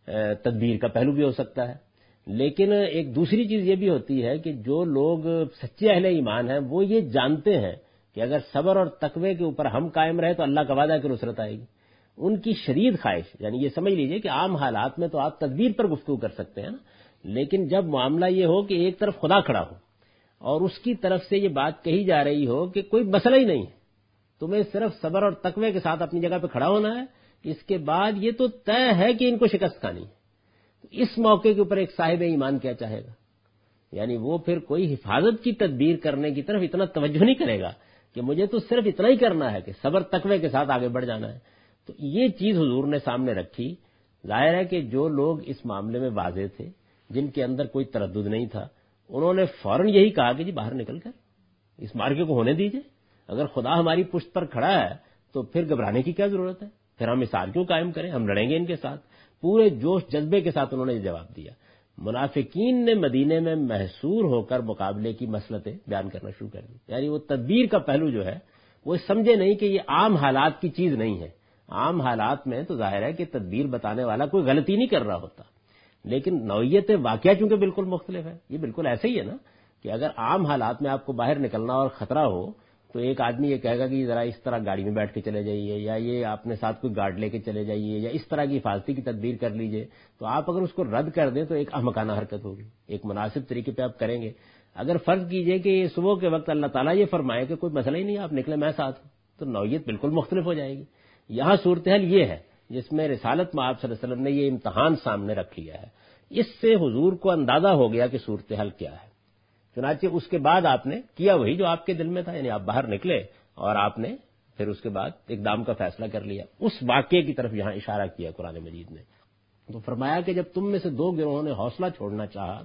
تدبیر کا پہلو بھی ہو سکتا ہے، لیکن ایک دوسری چیز یہ بھی ہوتی ہے کہ جو لوگ سچے اہل ایمان ہیں وہ یہ جانتے ہیں کہ اگر صبر اور تقوی کے اوپر ہم قائم رہے تو اللہ کا وعدہ ہے کہ نصرت آئے گی۔ ان کی شدید خواہش، یعنی یہ سمجھ لیجئے کہ عام حالات میں تو آپ تدبیر پر گفتگو کر سکتے ہیں نا، لیکن جب معاملہ یہ ہو کہ ایک طرف خدا کھڑا ہو اور اس کی طرف سے یہ بات کہی جا رہی ہو کہ کوئی مسئلہ ہی نہیں ہے، تمہیں صرف صبر اور تقوی کے ساتھ اپنی جگہ پہ کھڑا ہونا ہے، اس کے بعد یہ تو طے ہے کہ ان کو شکست کھانی ہے، تو اس موقع کے اوپر ایک صاحب ایمان کیا چاہے گا؟ یعنی وہ پھر کوئی حفاظت کی تدبیر کرنے کی طرف اتنا توجہ نہیں کرے گا کہ مجھے تو صرف اتنا ہی کرنا ہے کہ صبر تقوی کے ساتھ آگے بڑھ جانا ہے۔ تو یہ چیز حضور نے سامنے رکھی۔ ظاہر ہے کہ جو لوگ اس معاملے میں واضح تھے، جن کے اندر کوئی تردد نہیں تھا، انہوں نے فوراً یہی کہا کہ جی باہر نکل کر اس مارکے کو ہونے دیجئے، اگر خدا ہماری پشت پر کھڑا ہے تو پھر گھبرانے کی کیا ضرورت ہے، پھر ہم اصرار کیوں قائم کریں، ہم لڑیں گے ان کے ساتھ۔ پورے جوش جذبے کے ساتھ انہوں نے یہ جواب دیا۔ منافقین نے مدینے میں محصور ہو کر مقابلے کی مصلحتیں بیان کرنا شروع کر دی، یعنی وہ تدبیر کا پہلو جو ہے وہ سمجھے نہیں کہ یہ عام حالات کی چیز نہیں ہے۔ عام حالات میں تو ظاہر ہے کہ تدبیر بتانے والا کوئی غلطی نہیں کر رہا ہوتا، لیکن نوعیت واقعہ چونکہ بالکل مختلف ہے۔ یہ بالکل ایسے ہی ہے نا کہ اگر عام حالات میں آپ کو باہر نکلنا اور خطرہ ہو تو ایک آدمی یہ کہے گا کہ ذرا اس طرح گاڑی میں بیٹھ کے چلے جائیے، یا یہ اپنے ساتھ کوئی گارڈ لے کے چلے جائیے، یا اس طرح کی حفاظتی کی تدبیر کر لیجئے۔ تو آپ اگر اس کو رد کر دیں تو ایک احمقانہ حرکت ہوگی، ایک مناسب طریقے پہ آپ کریں گے۔ اگر فرض کیجئے کہ صبح کے وقت اللہ تعالیٰ یہ فرمائے کہ کوئی مسئلہ ہی نہیں، آپ نکلے میں ساتھ ہوں، تو نوعیت بالکل مختلف ہو جائے گی۔ یہاں صورتحال یہ ہے جس میں رسالت مآب صلی اللہ علیہ وسلم نے یہ امتحان سامنے رکھ لیا ہے۔ اس سے حضور کو اندازہ ہو گیا کہ صورتحال کیا ہے، چنانچہ اس کے بعد آپ نے کیا وہی جو آپ کے دل میں تھا، یعنی آپ باہر نکلے اور آپ نے پھر اس کے بعد اقدام کا فیصلہ کر لیا۔ اس واقعے کی طرف یہاں اشارہ کیا قرآن مجید نے، تو فرمایا کہ جب تم میں سے دو گروہوں نے حوصلہ چھوڑنا چاہا،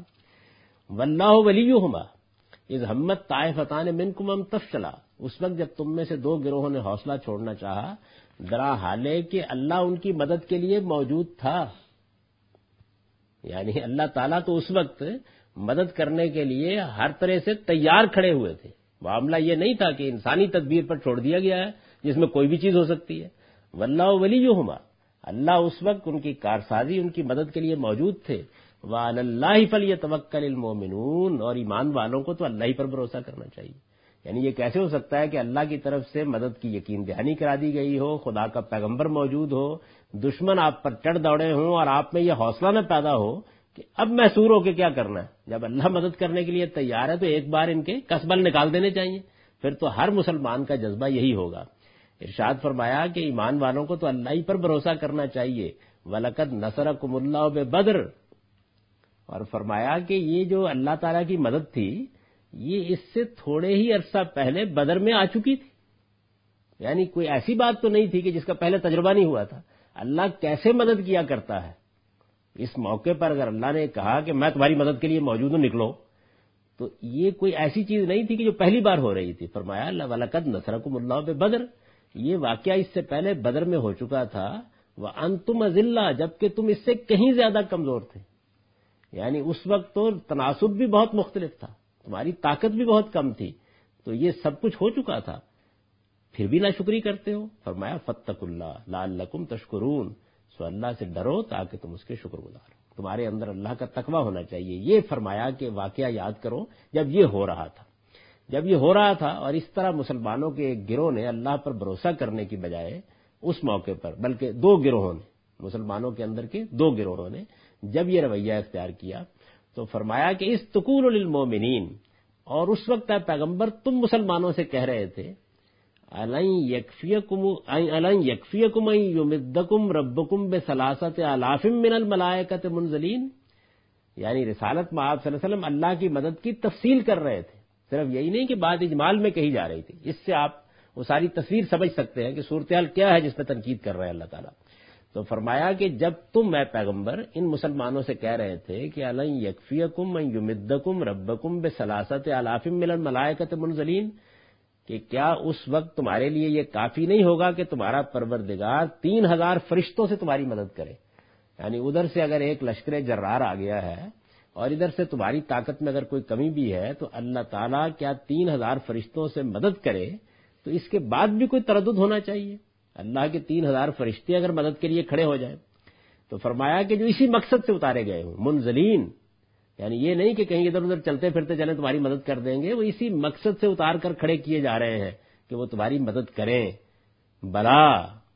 واللہ ولیہما اذ ہمت طائفتان منکم ان تفشلا، اس وقت جب تم میں سے دو گروہوں نے حوصلہ چھوڑنا چاہا، درا حالے کہ اللہ ان کی مدد کے لیے موجود تھا، یعنی اللہ تعالیٰ تو اس وقت مدد کرنے کے لیے ہر طرح سے تیار کھڑے ہوئے تھے۔ معاملہ یہ نہیں تھا کہ انسانی تدبیر پر چھوڑ دیا گیا ہے جس میں کوئی بھی چیز ہو سکتی ہے۔ واللہ ولیہما، اللہ اس وقت ان کی کارسازی، ان کی مدد کے لیے موجود تھے۔ وعلی اللہ فلیتوکل المؤمنون، اور ایمان والوں کو تو اللہ ہی پر بھروسہ کرنا چاہیے۔ یعنی یہ کیسے ہو سکتا ہے کہ اللہ کی طرف سے مدد کی یقین دہانی کرا دی گئی ہو، خدا کا پیغمبر موجود ہو، دشمن آپ پر چڑھ دوڑے ہوں، اور آپ میں یہ حوصلہ نہ پیدا ہو کہ اب محصور ہو کے کیا کرنا ہے۔ جب اللہ مدد کرنے کے لیے تیار ہے تو ایک بار ان کے کسبل نکال دینے چاہیے، پھر تو ہر مسلمان کا جذبہ یہی ہوگا۔ ارشاد فرمایا کہ ایمان والوں کو تو اللہ ہی پر بھروسہ کرنا چاہیے۔ وَلَقَدْ نَصَرَكُمُ اللَّهُ بِبَدْرٍ، اور فرمایا کہ یہ جو اللہ تعالیٰ کی مدد تھی یہ اس سے تھوڑے ہی عرصہ پہلے بدر میں آ چکی تھی، یعنی کوئی ایسی بات تو نہیں تھی کہ جس کا پہلے تجربہ نہیں ہوا تھا۔ اللہ کیسے مدد کیا کرتا ہے، اس موقع پر اگر اللہ نے کہا کہ میں تمہاری مدد کے لیے موجود ہوں، نکلو، تو یہ کوئی ایسی چیز نہیں تھی کہ جو پہلی بار ہو رہی تھی۔ فرمایا وَلَقَدْ نَصَرَكُمُ اللَّهُ بِبَدْرٍ، یہ واقعہ اس سے پہلے بدر میں ہو چکا تھا۔ وَأَنْتُمْ أَذِلَّةٌ، جبکہ تم اس سے کہیں زیادہ کمزور تھے، یعنی اس وقت تو تناسب بھی بہت مختلف تھا، تمہاری طاقت بھی بہت کم تھی، تو یہ سب کچھ ہو چکا تھا، پھر بھی ناشکری کرتے ہو۔ فرمایا فَاتَّقُوا اللَّهَ لَعَلَّكُمْ تَشْكُرُونَ، سو اللہ سے ڈرو تاکہ تم اس کے شکر گزار ہو، تمہارے اندر اللہ کا تقوی ہونا چاہیے۔ یہ فرمایا کہ واقعہ یاد کرو جب یہ ہو رہا تھا، اور اس طرح مسلمانوں کے ایک گروہ نے اللہ پر بھروسہ کرنے کی بجائے اس موقع پر، بلکہ دو گروہوں نے، مسلمانوں کے اندر کے دو گروہوں نے جب یہ رویہ اختیار کیا تو فرمایا کہ استقول للمؤمنین، اور اس وقت اے پیغمبر تم مسلمانوں سے کہہ رہے تھے الن یکفیکم ان یمدکم ربکم بثلاثۃ آلاف من الملائکۃ منزلین، یعنی رسالت میں آپ صلی اللہ علیہ وسلم اللہ کی مدد کی تفصیل کر رہے تھے، صرف یہی نہیں کہ بات اجمال میں کہی جا رہی تھی، اس سے آپ وہ ساری تصویر سمجھ سکتے ہیں کہ صورتحال کیا ہے جس پہ تنقید کر رہے ہیں اللہ تعالیٰ۔ تو فرمایا کہ جب تم اے پیغمبر ان مسلمانوں سے کہہ رہے تھے کہ الن یکفیکم ان یمدکم ربکم بثلاثۃ آلاف من الملائکۃ منزلین، کہ کیا اس وقت تمہارے لیے یہ کافی نہیں ہوگا کہ تمہارا پروردگار 3000 فرشتوں سے تمہاری مدد کرے، یعنی ادھر سے اگر ایک لشکر جرار آ گیا ہے اور ادھر سے تمہاری طاقت میں اگر کوئی کمی بھی ہے تو اللہ تعالیٰ کیا 3000 فرشتوں سے مدد کرے، تو اس کے بعد بھی کوئی تردد ہونا چاہیے۔ اللہ کے 3000 فرشتے اگر مدد کے لیے کھڑے ہو جائیں تو فرمایا کہ جو اسی مقصد سے اتارے گئے ہوں، منزلین، یعنی یہ نہیں کہ کہیں ادھر ادھر چلتے پھرتے چلیں تمہاری مدد کر دیں گے، وہ اسی مقصد سے اتار کر کھڑے کیے جا رہے ہیں کہ وہ تمہاری مدد کریں۔ بلا،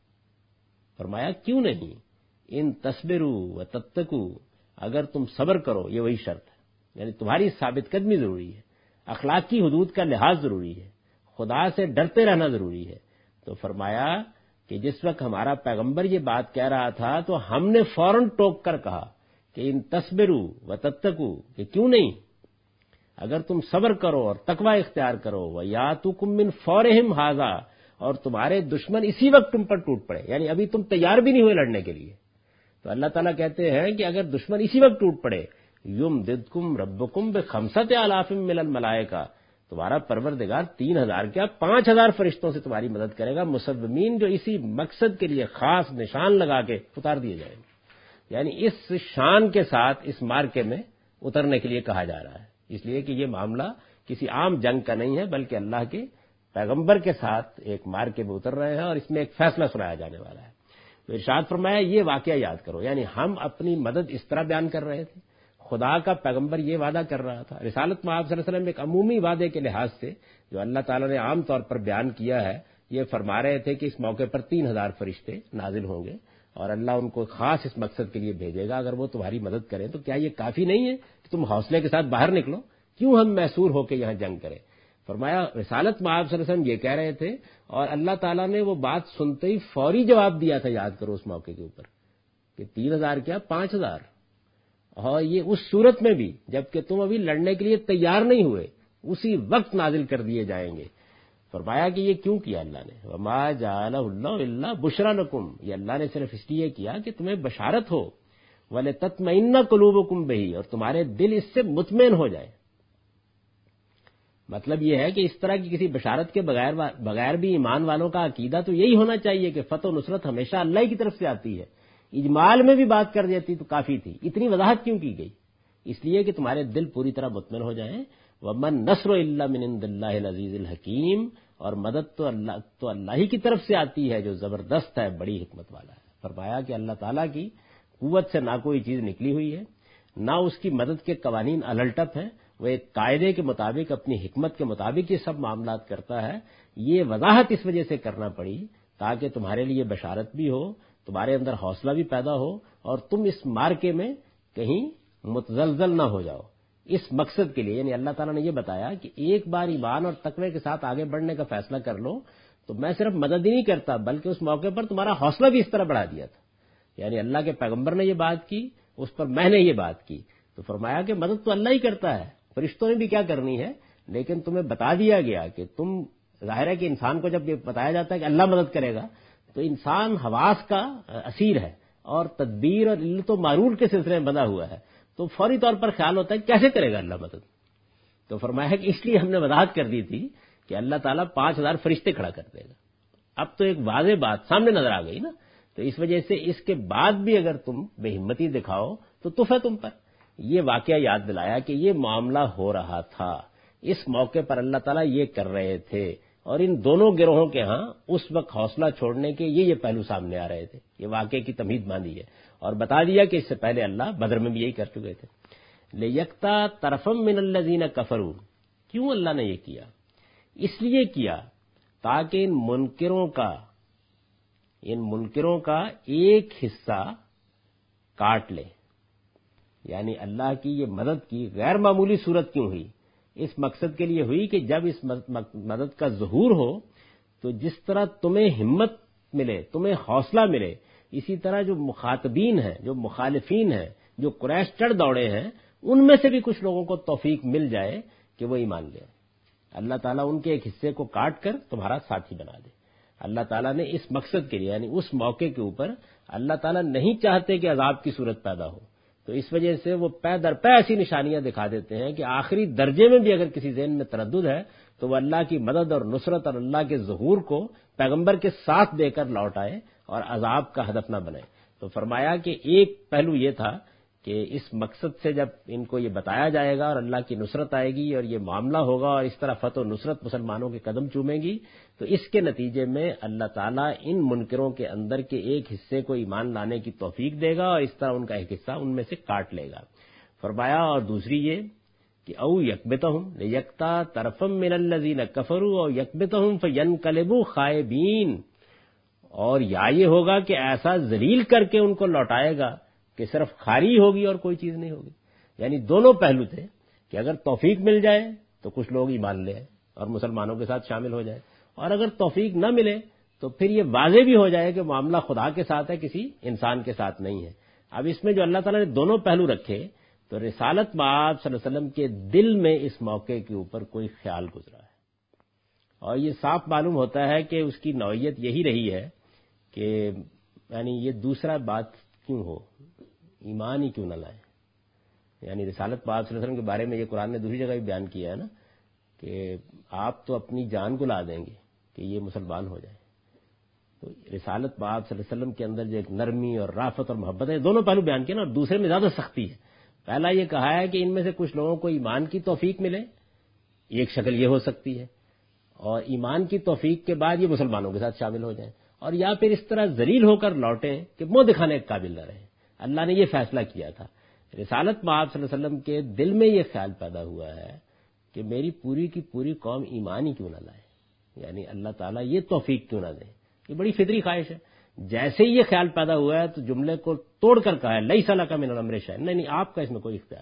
فرمایا کیوں نہیں، ان تصبروا وتتقوا، اگر تم صبر کرو، یہ وہی شرط ہے، یعنی تمہاری ثابت قدمی ضروری ہے، اخلاقی حدود کا لحاظ ضروری ہے، خدا سے ڈرتے رہنا ضروری ہے۔ تو فرمایا کہ جس وقت ہمارا پیغمبر یہ بات کہہ رہا تھا تو ہم نے فوراً ٹوک کر کہا کہ ان تصبروا وتتقوا، کہ کیوں نہیں، اگر تم صبر کرو اور تقوی اختیار کرو، وَيَأْتُوكُم مِّن فَوْرِهِمْ هَٰذَا، اور تمہارے دشمن اسی وقت تم پر ٹوٹ پڑے، یعنی ابھی تم تیار بھی نہیں ہوئے لڑنے کے لیے، تو اللہ تعالیٰ کہتے ہیں کہ اگر دشمن اسی وقت ٹوٹ پڑے، یمددکم ربکم بخمسۃ آلاف من الملائکہ، تمہارا پروردگار 3000 کیا 5000 فرشتوں سے تمہاری مدد کرے گا، مسومین، جو اسی مقصد کے لیے خاص نشان لگا کے اتار دیے جائیں گے، یعنی اس شان کے ساتھ اس مارکے میں اترنے کے لیے کہا جا رہا ہے، اس لیے کہ یہ معاملہ کسی عام جنگ کا نہیں ہے بلکہ اللہ کے پیغمبر کے ساتھ ایک مارکے میں اتر رہے ہیں اور اس میں ایک فیصلہ سنایا جانے والا ہے۔ تو ارشاد فرمایا یہ واقعہ یاد کرو، یعنی ہم اپنی مدد اس طرح بیان کر رہے تھے، خدا کا پیغمبر یہ وعدہ کر رہا تھا، رسالت میں آپ صلی اللہ علیہ وسلم ایک عمومی وعدے کے لحاظ سے جو اللہ تعالیٰ نے عام طور پر بیان کیا ہے، یہ فرما رہے تھے کہ اس موقع پر 3000 فرشتے نازل ہوں گے اور اللہ ان کو خاص اس مقصد کے لیے بھیجے گا، اگر وہ تمہاری مدد کریں تو کیا یہ کافی نہیں ہے کہ تم حوصلے کے ساتھ باہر نکلو، کیوں ہم محصور ہو کے یہاں جنگ کریں۔ فرمایا رسالت میں آپ صلی اللہ علیہ وسلم یہ کہہ رہے تھے اور اللہ تعالیٰ نے وہ بات سنتے ہی فوری جواب دیا تھا، یاد کرو اس موقع کے اوپر، کہ 3000 کیا 5000، اور یہ اس صورت میں بھی جبکہ تم ابھی لڑنے کے لیے تیار نہیں ہوئے، اسی وقت نازل کر دیے جائیں گے۔ فرمایا کہ یہ کیوں کیا اللہ نے، وما جعلہ اللہ الا بشری لکم، یہ اللہ نے صرف اس لیے کیا کہ تمہیں بشارت ہو، ولتطمئن قلوبکم بہ، اور تمہارے دل اس سے مطمئن ہو جائے۔ مطلب یہ ہے کہ اس طرح کی کسی بشارت کے بغیر بھی ایمان والوں کا عقیدہ تو یہی ہونا چاہیے کہ فتح و نصرت ہمیشہ اللہ کی طرف سے آتی ہے، اجمال میں بھی بات کر دیتی تو کافی تھی، اتنی وضاحت کیوں کی گئی، اس لیے کہ تمہارے دل پوری طرح مطمئن ہو جائیں۔ وَمَن نَّصْرُ إِلَّا مِنْ عِندِ اللَّهِ الْعَزِيزِ الْحَكِيمِ، اور مدد تو اللہ ہی کی طرف سے آتی ہے جو زبردست ہے، بڑی حکمت والا ہے۔ فرمایا کہ اللہ تعالیٰ کی قوت سے نہ کوئی چیز نکلی ہوئی ہے، نہ اس کی مدد کے قوانین الٹپ ہیں، وہ ایک قاعدے کے مطابق اپنی حکمت کے مطابق یہ سب معاملات کرتا ہے۔ یہ وضاحت اس وجہ سے کرنا پڑی تاکہ تمہارے لیے بشارت بھی ہو، تمہارے اندر حوصلہ بھی پیدا ہو، اور تم اس مارکے میں کہیں متزلزل نہ ہو جاؤ۔ اس مقصد کے لیے یعنی اللہ تعالیٰ نے یہ بتایا کہ ایک بار ایمان اور تقوی کے ساتھ آگے بڑھنے کا فیصلہ کر لو تو میں صرف مدد ہی نہیں کرتا بلکہ اس موقع پر تمہارا حوصلہ بھی اس طرح بڑھا دیا تھا۔ یعنی اللہ کے پیغمبر نے یہ بات کی، اس پر میں نے یہ بات کی، تو فرمایا کہ مدد تو اللہ ہی کرتا ہے، فرشتوں نے بھی کیا کرنی ہے، لیکن تمہیں بتا دیا گیا کہ تم، ظاہر ہے کہ انسان کو جب یہ بتایا جاتا ہے کہ اللہ مدد کرے گا تو انسان حواس کا اسیر ہے اور تدبیر اور علت و معلول کے سلسلے میں بندھا ہوا ہے، تو فوری طور پر خیال ہوتا ہے کیسے کرے گا اللہ مدد۔ تو فرمایا کہ اس لیے ہم نے وضاحت کر دی تھی کہ اللہ تعالیٰ 5000 فرشتے کھڑا کر دے گا۔ اب تو ایک واضح بات سامنے نظر آ گئی نا، تو اس وجہ سے اس کے بعد بھی اگر تم بے ہمتی دکھاؤ تو تف ہے تم پر۔ یہ واقعہ یاد دلایا کہ یہ معاملہ ہو رہا تھا، اس موقع پر اللہ تعالیٰ یہ کر رہے تھے، اور ان دونوں گروہوں کے ہاں اس وقت حوصلہ چھوڑنے کے یہ پہلو سامنے آ رہے تھے۔ یہ واقعے کی تمہید باندھی ہے اور بتا دیا کہ اس سے پہلے اللہ بدر میں بھی یہی کر چکے تھے۔ لیکتا طرفم من الذین کفروا، کیوں اللہ نے یہ کیا؟ اس لیے کیا تاکہ ان منکروں کا ایک حصہ کاٹ لے۔ یعنی اللہ کی یہ مدد کی غیر معمولی صورت کیوں ہوئی؟ اس مقصد کے لیے ہوئی کہ جب اس مدد کا ظہور ہو تو جس طرح تمہیں ہمت ملے، تمہیں حوصلہ ملے، اسی طرح جو مخاطبین ہیں، جو مخالفین ہیں، جو قریش چڑھ دوڑے ہیں، ان میں سے بھی کچھ لوگوں کو توفیق مل جائے کہ وہ ایمان لے۔ اللہ تعالیٰ ان کے ایک حصے کو کاٹ کر تمہارا ساتھی بنا دے۔ اللہ تعالیٰ نے اس مقصد کے لیے یعنی اس موقع کے اوپر اللہ تعالیٰ نہیں چاہتے کہ عذاب کی صورت پیدا ہو، تو اس وجہ سے وہ پے در پے ایسی نشانیاں دکھا دیتے ہیں کہ آخری درجے میں بھی اگر کسی ذہن میں تردد ہے تو وہ اللہ کی مدد اور نصرت اور اللہ کے ظہور کو پیغمبر کے ساتھ دے کر لوٹ آئے اور عذاب کا ہدف نہ بنے۔ تو فرمایا کہ ایک پہلو یہ تھا کہ اس مقصد سے جب ان کو یہ بتایا جائے گا اور اللہ کی نصرت آئے گی اور یہ معاملہ ہوگا اور اس طرح فتح و نصرت مسلمانوں کے قدم چومے گی، تو اس کے نتیجے میں اللہ تعالیٰ ان منکروں کے اندر کے ایک حصے کو ایمان لانے کی توفیق دے گا اور اس طرح ان کا ایک حصہ ان میں سے کاٹ لے گا۔ فرمایا اور دوسری یہ کہ او یکبتہم لیکتا طرفم من الذین کفروا او یکبتہم فینقلبوا خائبین، اور یا یہ ہوگا کہ ایسا ذلیل کر کے ان کو لوٹائے گا کہ صرف خاری ہوگی اور کوئی چیز نہیں ہوگی۔ یعنی دونوں پہلو تھے کہ اگر توفیق مل جائے تو کچھ لوگ ایمان لے آئے اور مسلمانوں کے ساتھ شامل ہو جائے، اور اگر توفیق نہ ملے تو پھر یہ واضح بھی ہو جائے کہ معاملہ خدا کے ساتھ ہے، کسی انسان کے ساتھ نہیں ہے۔ اب اس میں جو اللہ تعالیٰ نے دونوں پہلو رکھے تو رسالت مآب صلی اللہ علیہ وسلم کے دل میں اس موقع کے اوپر کوئی خیال گزرا ہے، اور یہ صاف معلوم ہوتا ہے کہ اس کی نوعیت یہی رہی ہے کہ یعنی یہ دوسرا بات کیوں ہو، ایمان ہی کیوں نہ لائیں۔ یعنی رسالت پاک صلی اللہ علیہ وسلم کے بارے میں یہ قرآن نے دوسری جگہ بھی بیان کیا ہے نا کہ آپ تو اپنی جان کو لا دیں گے کہ یہ مسلمان ہو جائیں۔ تو رسالت پاک صلی اللہ علیہ وسلم کے اندر جو ایک نرمی اور رافت اور محبت ہے، دونوں پہلو بیان کیے نا، اور دوسرے میں زیادہ سختی ہے۔ پہلا یہ کہا ہے کہ ان میں سے کچھ لوگوں کو ایمان کی توفیق ملے، ایک شکل یہ ہو سکتی ہے، اور ایمان کی توفیق کے بعد یہ مسلمانوں کے ساتھ شامل ہو جائیں، اور یا پھر اس طرح ذلیل ہو کر لوٹیں کہ منہ دکھانے کے قابل نہ رہیں۔ اللہ نے یہ فیصلہ کیا تھا۔ رسالت مآب صلی اللہ علیہ وسلم کے دل میں یہ خیال پیدا ہوا ہے کہ میری پوری کی پوری قوم ایمان ہی کیوں نہ لائے، یعنی اللہ تعالیٰ یہ توفیق کیوں نہ دے۔ یہ بڑی فطری خواہش ہے۔ جیسے ہی یہ خیال پیدا ہوا ہے تو جملے کو توڑ کر کہا ہے لیس لک من الامر شیء، نہیں آپ کا اس میں کوئی اختیار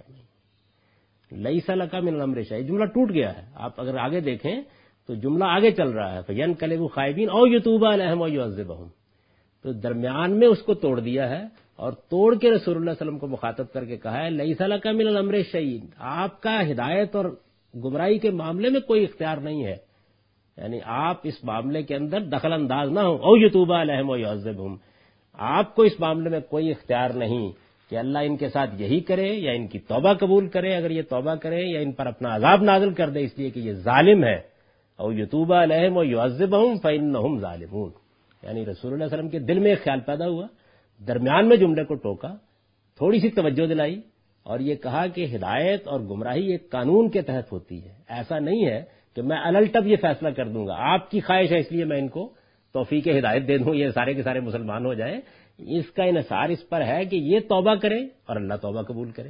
نہیں، لیس لک من الامر شیء، جملہ ٹوٹ گیا ہے۔ آپ اگر آگے دیکھیں تو جملہ آگے چل رہا ہے فینقلبوا خائبین او یتوب علیہم او یعذبہم، تو درمیان میں اس کو توڑ دیا ہے اور توڑ کے رسول اللہ صلی اللہ علیہ وسلم کو مخاطب کر کے کہا ہے لیس لک من الامر شیء، آپ کا ہدایت اور گمراہی کے معاملے میں کوئی اختیار نہیں ہے، یعنی آپ اس معاملے کے اندر دخل انداز نہ ہو، او یتوب علیہم او یعذبہم، آپ کو اس معاملے میں کوئی اختیار نہیں کہ اللہ ان کے ساتھ یہی کرے یا ان کی توبہ قبول کرے اگر یہ توبہ کرے، یا ان پر اپنا عذاب نازل کر دے اس لیے کہ یہ ظالم ہے، او یتوب علیہم او یعذبہم فانہم ظالمون۔ یعنی رسول اللہ صلی اللہ علیہ وسلم کے دل میں ایک خیال پیدا ہوا، درمیان میں جملے کو ٹوکا، تھوڑی سی توجہ دلائی اور یہ کہا کہ ہدایت اور گمراہی ایک قانون کے تحت ہوتی ہے، ایسا نہیں ہے کہ میں الٹب یہ فیصلہ کر دوں گا، آپ کی خواہش ہے اس لیے میں ان کو توفیق ہدایت دے دوں، یہ سارے کے سارے مسلمان ہو جائیں۔ اس کا انحصار اس پر ہے کہ یہ توبہ کرے اور اللہ توبہ قبول کرے۔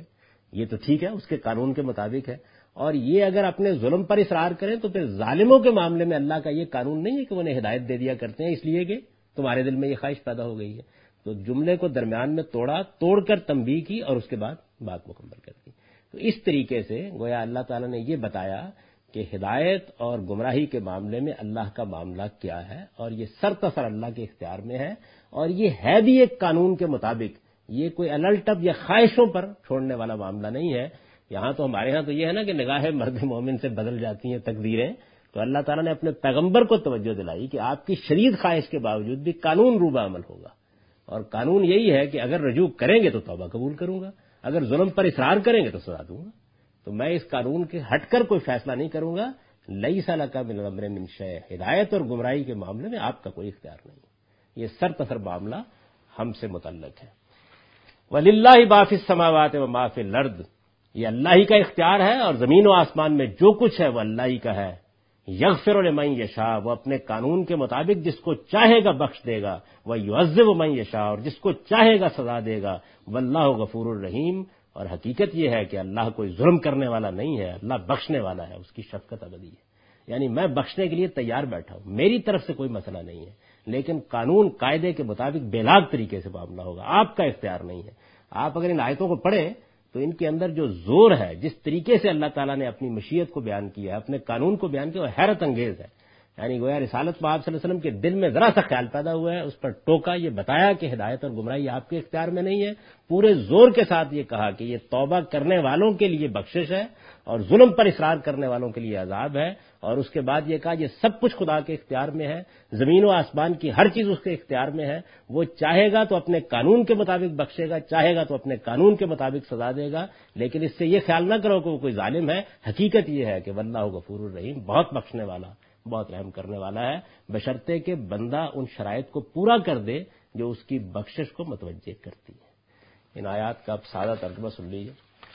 یہ تو ٹھیک ہے، اس کے قانون کے مطابق ہے، اور یہ اگر اپنے ظلم پر اصرار کریں تو پھر ظالموں کے معاملے میں اللہ کا یہ قانون نہیں ہے کہ انہیں ہدایت دے دیا کرتے ہیں اس لیے کہ تمہارے دل میں یہ خواہش پیدا ہو گئی ہے۔ تو جملے کو درمیان میں توڑ کر تنبیہ کی اور اس کے بعد بات مکمل کر دی۔ تو اس طریقے سے گویا اللہ تعالیٰ نے یہ بتایا کہ ہدایت اور گمراہی کے معاملے میں اللہ کا معاملہ کیا ہے، اور یہ سرتسر اللہ کے اختیار میں ہے، اور یہ ہے بھی ایک قانون کے مطابق، یہ کوئی الٹب یا خواہشوں پر چھوڑنے والا معاملہ نہیں ہے۔ یہاں تو ہمارے ہاں تو یہ ہے نا کہ نگاہ مرد مومن سے بدل جاتی ہیں تقدیریں، تو اللہ تعالیٰ نے اپنے پیغمبر کو توجہ دلائی کہ آپ کی شدید خواہش کے باوجود بھی قانون روبہ عمل ہوگا، اور قانون یہی ہے کہ اگر رجوع کریں گے تو توبہ قبول کروں گا، اگر ظلم پر اصرار کریں گے تو سزا دوں گا۔ تو میں اس قانون کے ہٹ کر کوئی فیصلہ نہیں کروں گا۔ لیس لک من الامر من شیء، ہدایت اور گمراہی کے معاملے میں آپ کا کوئی اختیار نہیں، یہ سرتسر معاملہ ہم سے متعلق ہے۔ وَلِلَّهِ مَا فِي السَّمَاوَاتِ وَمَا فِي الْأَرْضِ، یہ اللہ ہی کا اختیار ہے، اور زمین و آسمان میں جو کچھ ہے وہ اللہ ہی کا ہے۔ یغفر لمن یشاء، وہ اپنے قانون کے مطابق جس کو چاہے گا بخش دے گا، وَیُعَذِّبُ مَن یشاء، اور جس کو چاہے گا سزا دے گا، وَاللَّهُ غَفُورٌ رَحِيمٌ، اور حقیقت یہ ہے کہ اللہ کوئی ظلم کرنے والا نہیں ہے، اللہ بخشنے والا ہے، اس کی شفقت ابدی ہے۔ یعنی میں بخشنے کے لیے تیار بیٹھا ہوں، میری طرف سے کوئی مسئلہ نہیں ہے، لیکن قانون قاعدے کے مطابق بے لاگ طریقے سے معاملہ ہوگا، آپ کا اختیار نہیں ہے۔ آپ اگر ان آیتوں کو پڑھیں تو ان کے اندر جو زور ہے، جس طریقے سے اللہ تعالیٰ نے اپنی مشیت کو بیان کیا ہے، اپنے قانون کو بیان کیا، وہ حیرت انگیز ہے۔ یعنی گویا رسالت میں آپ صلی اللہ علیہ وسلم کے دل میں ذرا سا خیال پیدا ہوا ہے، اس پر ٹوکا، یہ بتایا کہ ہدایت اور گمراہی آپ کے اختیار میں نہیں ہے، پورے زور کے ساتھ یہ کہا کہ یہ توبہ کرنے والوں کے لیے بخشش ہے اور ظلم پر اصرار کرنے والوں کے لیے عذاب ہے، اور اس کے بعد یہ کہا یہ سب کچھ خدا کے اختیار میں ہے، زمین و آسمان کی ہر چیز اس کے اختیار میں ہے، وہ چاہے گا تو اپنے قانون کے مطابق بخشے گا، چاہے گا تو اپنے قانون کے مطابق سزا دے گا، لیکن اس سے یہ خیال نہ کرو کہ وہ کوئی ظالم ہے۔ حقیقت یہ ہے کہ واللہ غفور الرحیم، بہت بخشنے والا، بہت رحم کرنے والا ہے، بشرطے کہ بندہ ان شرائط کو پورا کر دے جو اس کی بخشش کو متوجہ کرتی ہے۔ ان آیات کا اب سادہ ترجمہ سن لیجیے۔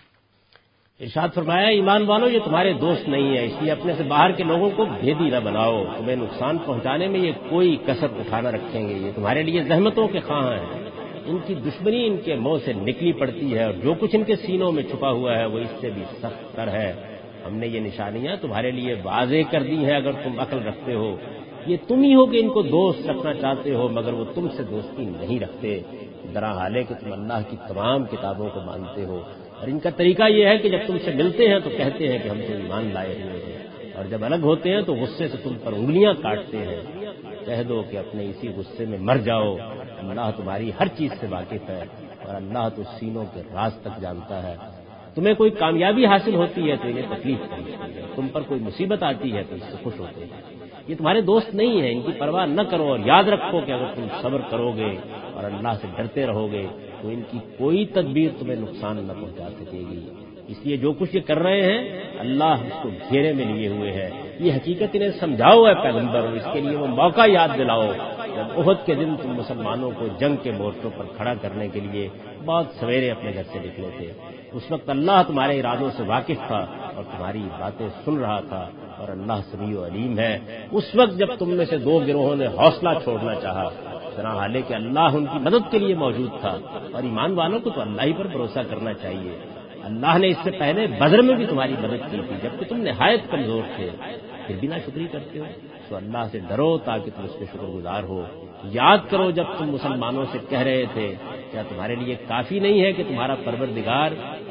ارشاد فرمایا، ایمان والو، یہ تمہارے دوست نہیں ہے، اس لیے اپنے سے باہر کے لوگوں کو بھیدی نہ بناؤ، تمہیں نقصان پہنچانے میں یہ کوئی کسر اٹھانا رکھیں گے، یہ تمہارے لیے زحمتوں کے خواہاں ہیں، ان کی دشمنی ان کے منہ سے نکلی پڑتی ہے، اور جو کچھ ان کے سینوں میں چھپا ہوا ہے وہ اس سے بھی سخت تر ہے۔ ہم نے یہ نشانیاں تمہارے لیے واضح کر دی ہیں، اگر تم عقل رکھتے ہو۔ یہ تم ہی ہو کہ ان کو دوست رکھنا چاہتے ہو، مگر وہ تم سے دوستی نہیں رکھتے، درا حال ہے کہ تم اللہ کی تمام کتابوں کو مانتے ہو، اور ان کا طریقہ یہ ہے کہ جب تم سے ملتے ہیں تو کہتے ہیں کہ ہم تو ایمان لائے ہوئے ہیں، اور جب الگ ہوتے ہیں تو غصے سے تم پر انگلیاں کاٹتے ہیں۔ کہہ دو کہ اپنے اسی غصے میں مر جاؤ، اللہ تمہاری ہر چیز سے واقف ہے، اور اللہ تو سینوں کے راز تک جانتا ہے۔ تمہیں کوئی کامیابی حاصل ہوتی ہے تو انہیں تکلیف پہنچتی ہے، تم پر کوئی مصیبت آتی ہے تو اس سے خوش ہوتے ہیں۔ یہ تمہارے دوست نہیں ہیں، ان کی پرواہ نہ کرو، اور یاد رکھو کہ اگر تم صبر کرو گے اور اللہ سے ڈرتے رہو گے تو ان کی کوئی تدبیر تمہیں نقصان نہ پہنچا سکے گی۔ اس لیے جو کچھ یہ کر رہے ہیں اللہ اس کو گھیرے میں لیے ہوئے ہے، یہ حقیقت انہیں سمجھاؤ ہے پیغمبر، اور اس کے لیے وہ موقع یاد دلاؤ جب احد کے دن تم مسلمانوں کو جنگ کے مورچوں پر کھڑا کرنے کے لیے بہت سویرے اپنے گھر سے نکلے تھے۔ اس وقت اللہ تمہارے ارادوں سے واقف تھا اور تمہاری باتیں سن رہا تھا، اور اللہ سمیع و علیم ہے۔ اس وقت جب تم میں سے دو گروہوں نے حوصلہ چھوڑنا چاہا، اتنا حال ہے کہ اللہ ان کی مدد کے لیے موجود تھا، اور ایمان والوں کو تو اللہ ہی پر بھروسہ کرنا چاہیے۔ اللہ نے اس سے پہلے بدر میں بھی تمہاری مدد کی تھی جبکہ تم نہایت کمزور تھے، پھر بھی ناشکری کرتے ہو۔ تو اللہ سے ڈرو تاکہ تم اس کے شکر گزار ہو۔ یاد کرو جب تم مسلمانوں سے کہہ رہے تھے، کیا تمہارے لیے کافی نہیں ہے کہ تمہارا پروردگار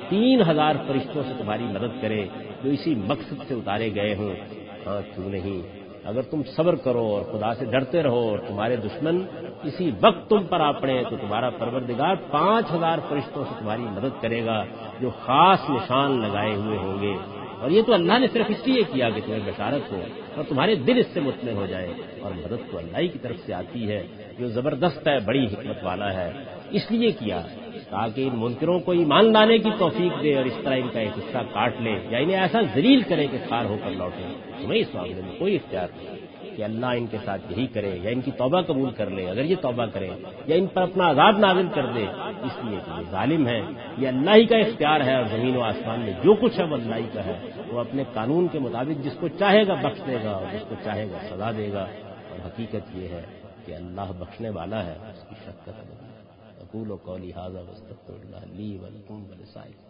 3000 فرشتوں سے تمہاری مدد کرے جو اسی مقصد سے اتارے گئے ہوں؟ ہاں کیوں نہیں، اگر تم صبر کرو اور خدا سے ڈرتے رہو اور تمہارے دشمن اسی وقت تم پر آ پڑے تو تمہارا پروردگار 5000 فرشتوں سے تمہاری مدد کرے گا جو خاص نشان لگائے ہوئے ہوں گے۔ اور یہ تو اللہ نے صرف اس لیے کیا کہ تمہیں بشارت ہو اور تمہارے دل اس سے مطمئن ہو جائے، اور مدد تو اللہ ہی کی طرف سے آتی ہے جو زبردست ہے، بڑی حکمت والا ہے۔ اس لیے کیا تاکہ ان منکروں کو ایمان لانے کی توفیق دے اور اس طرح ان کا ایک حصہ کاٹ لے یا انہیں ایسا ذلیل کرے کہ خار ہو کر لوٹے۔ تمہیں اس معاملے میں کوئی اختیار نہیں کہ اللہ ان کے ساتھ یہی کرے یا ان کی توبہ قبول کر لے اگر یہ توبہ کرے، یا ان پر اپنا عذاب نازل کر دے، اس لیے کہ یہ ظالم ہے۔ یہ اللہ ہی کا اختیار ہے، اور زمین و آسمان میں جو کچھ ہے وہ اللہ ہی کا ہے۔ وہ اپنے قانون کے مطابق جس کو چاہے گا بخش دے گا اور جس کو چاہے گا سزا دے گا، اور حقیقت یہ ہے کہ اللہ بخشنے والا ہے، اس کی شفقت ہے۔ اقول قولی ھذا واستغفر اللہ لی ولکم ولسائر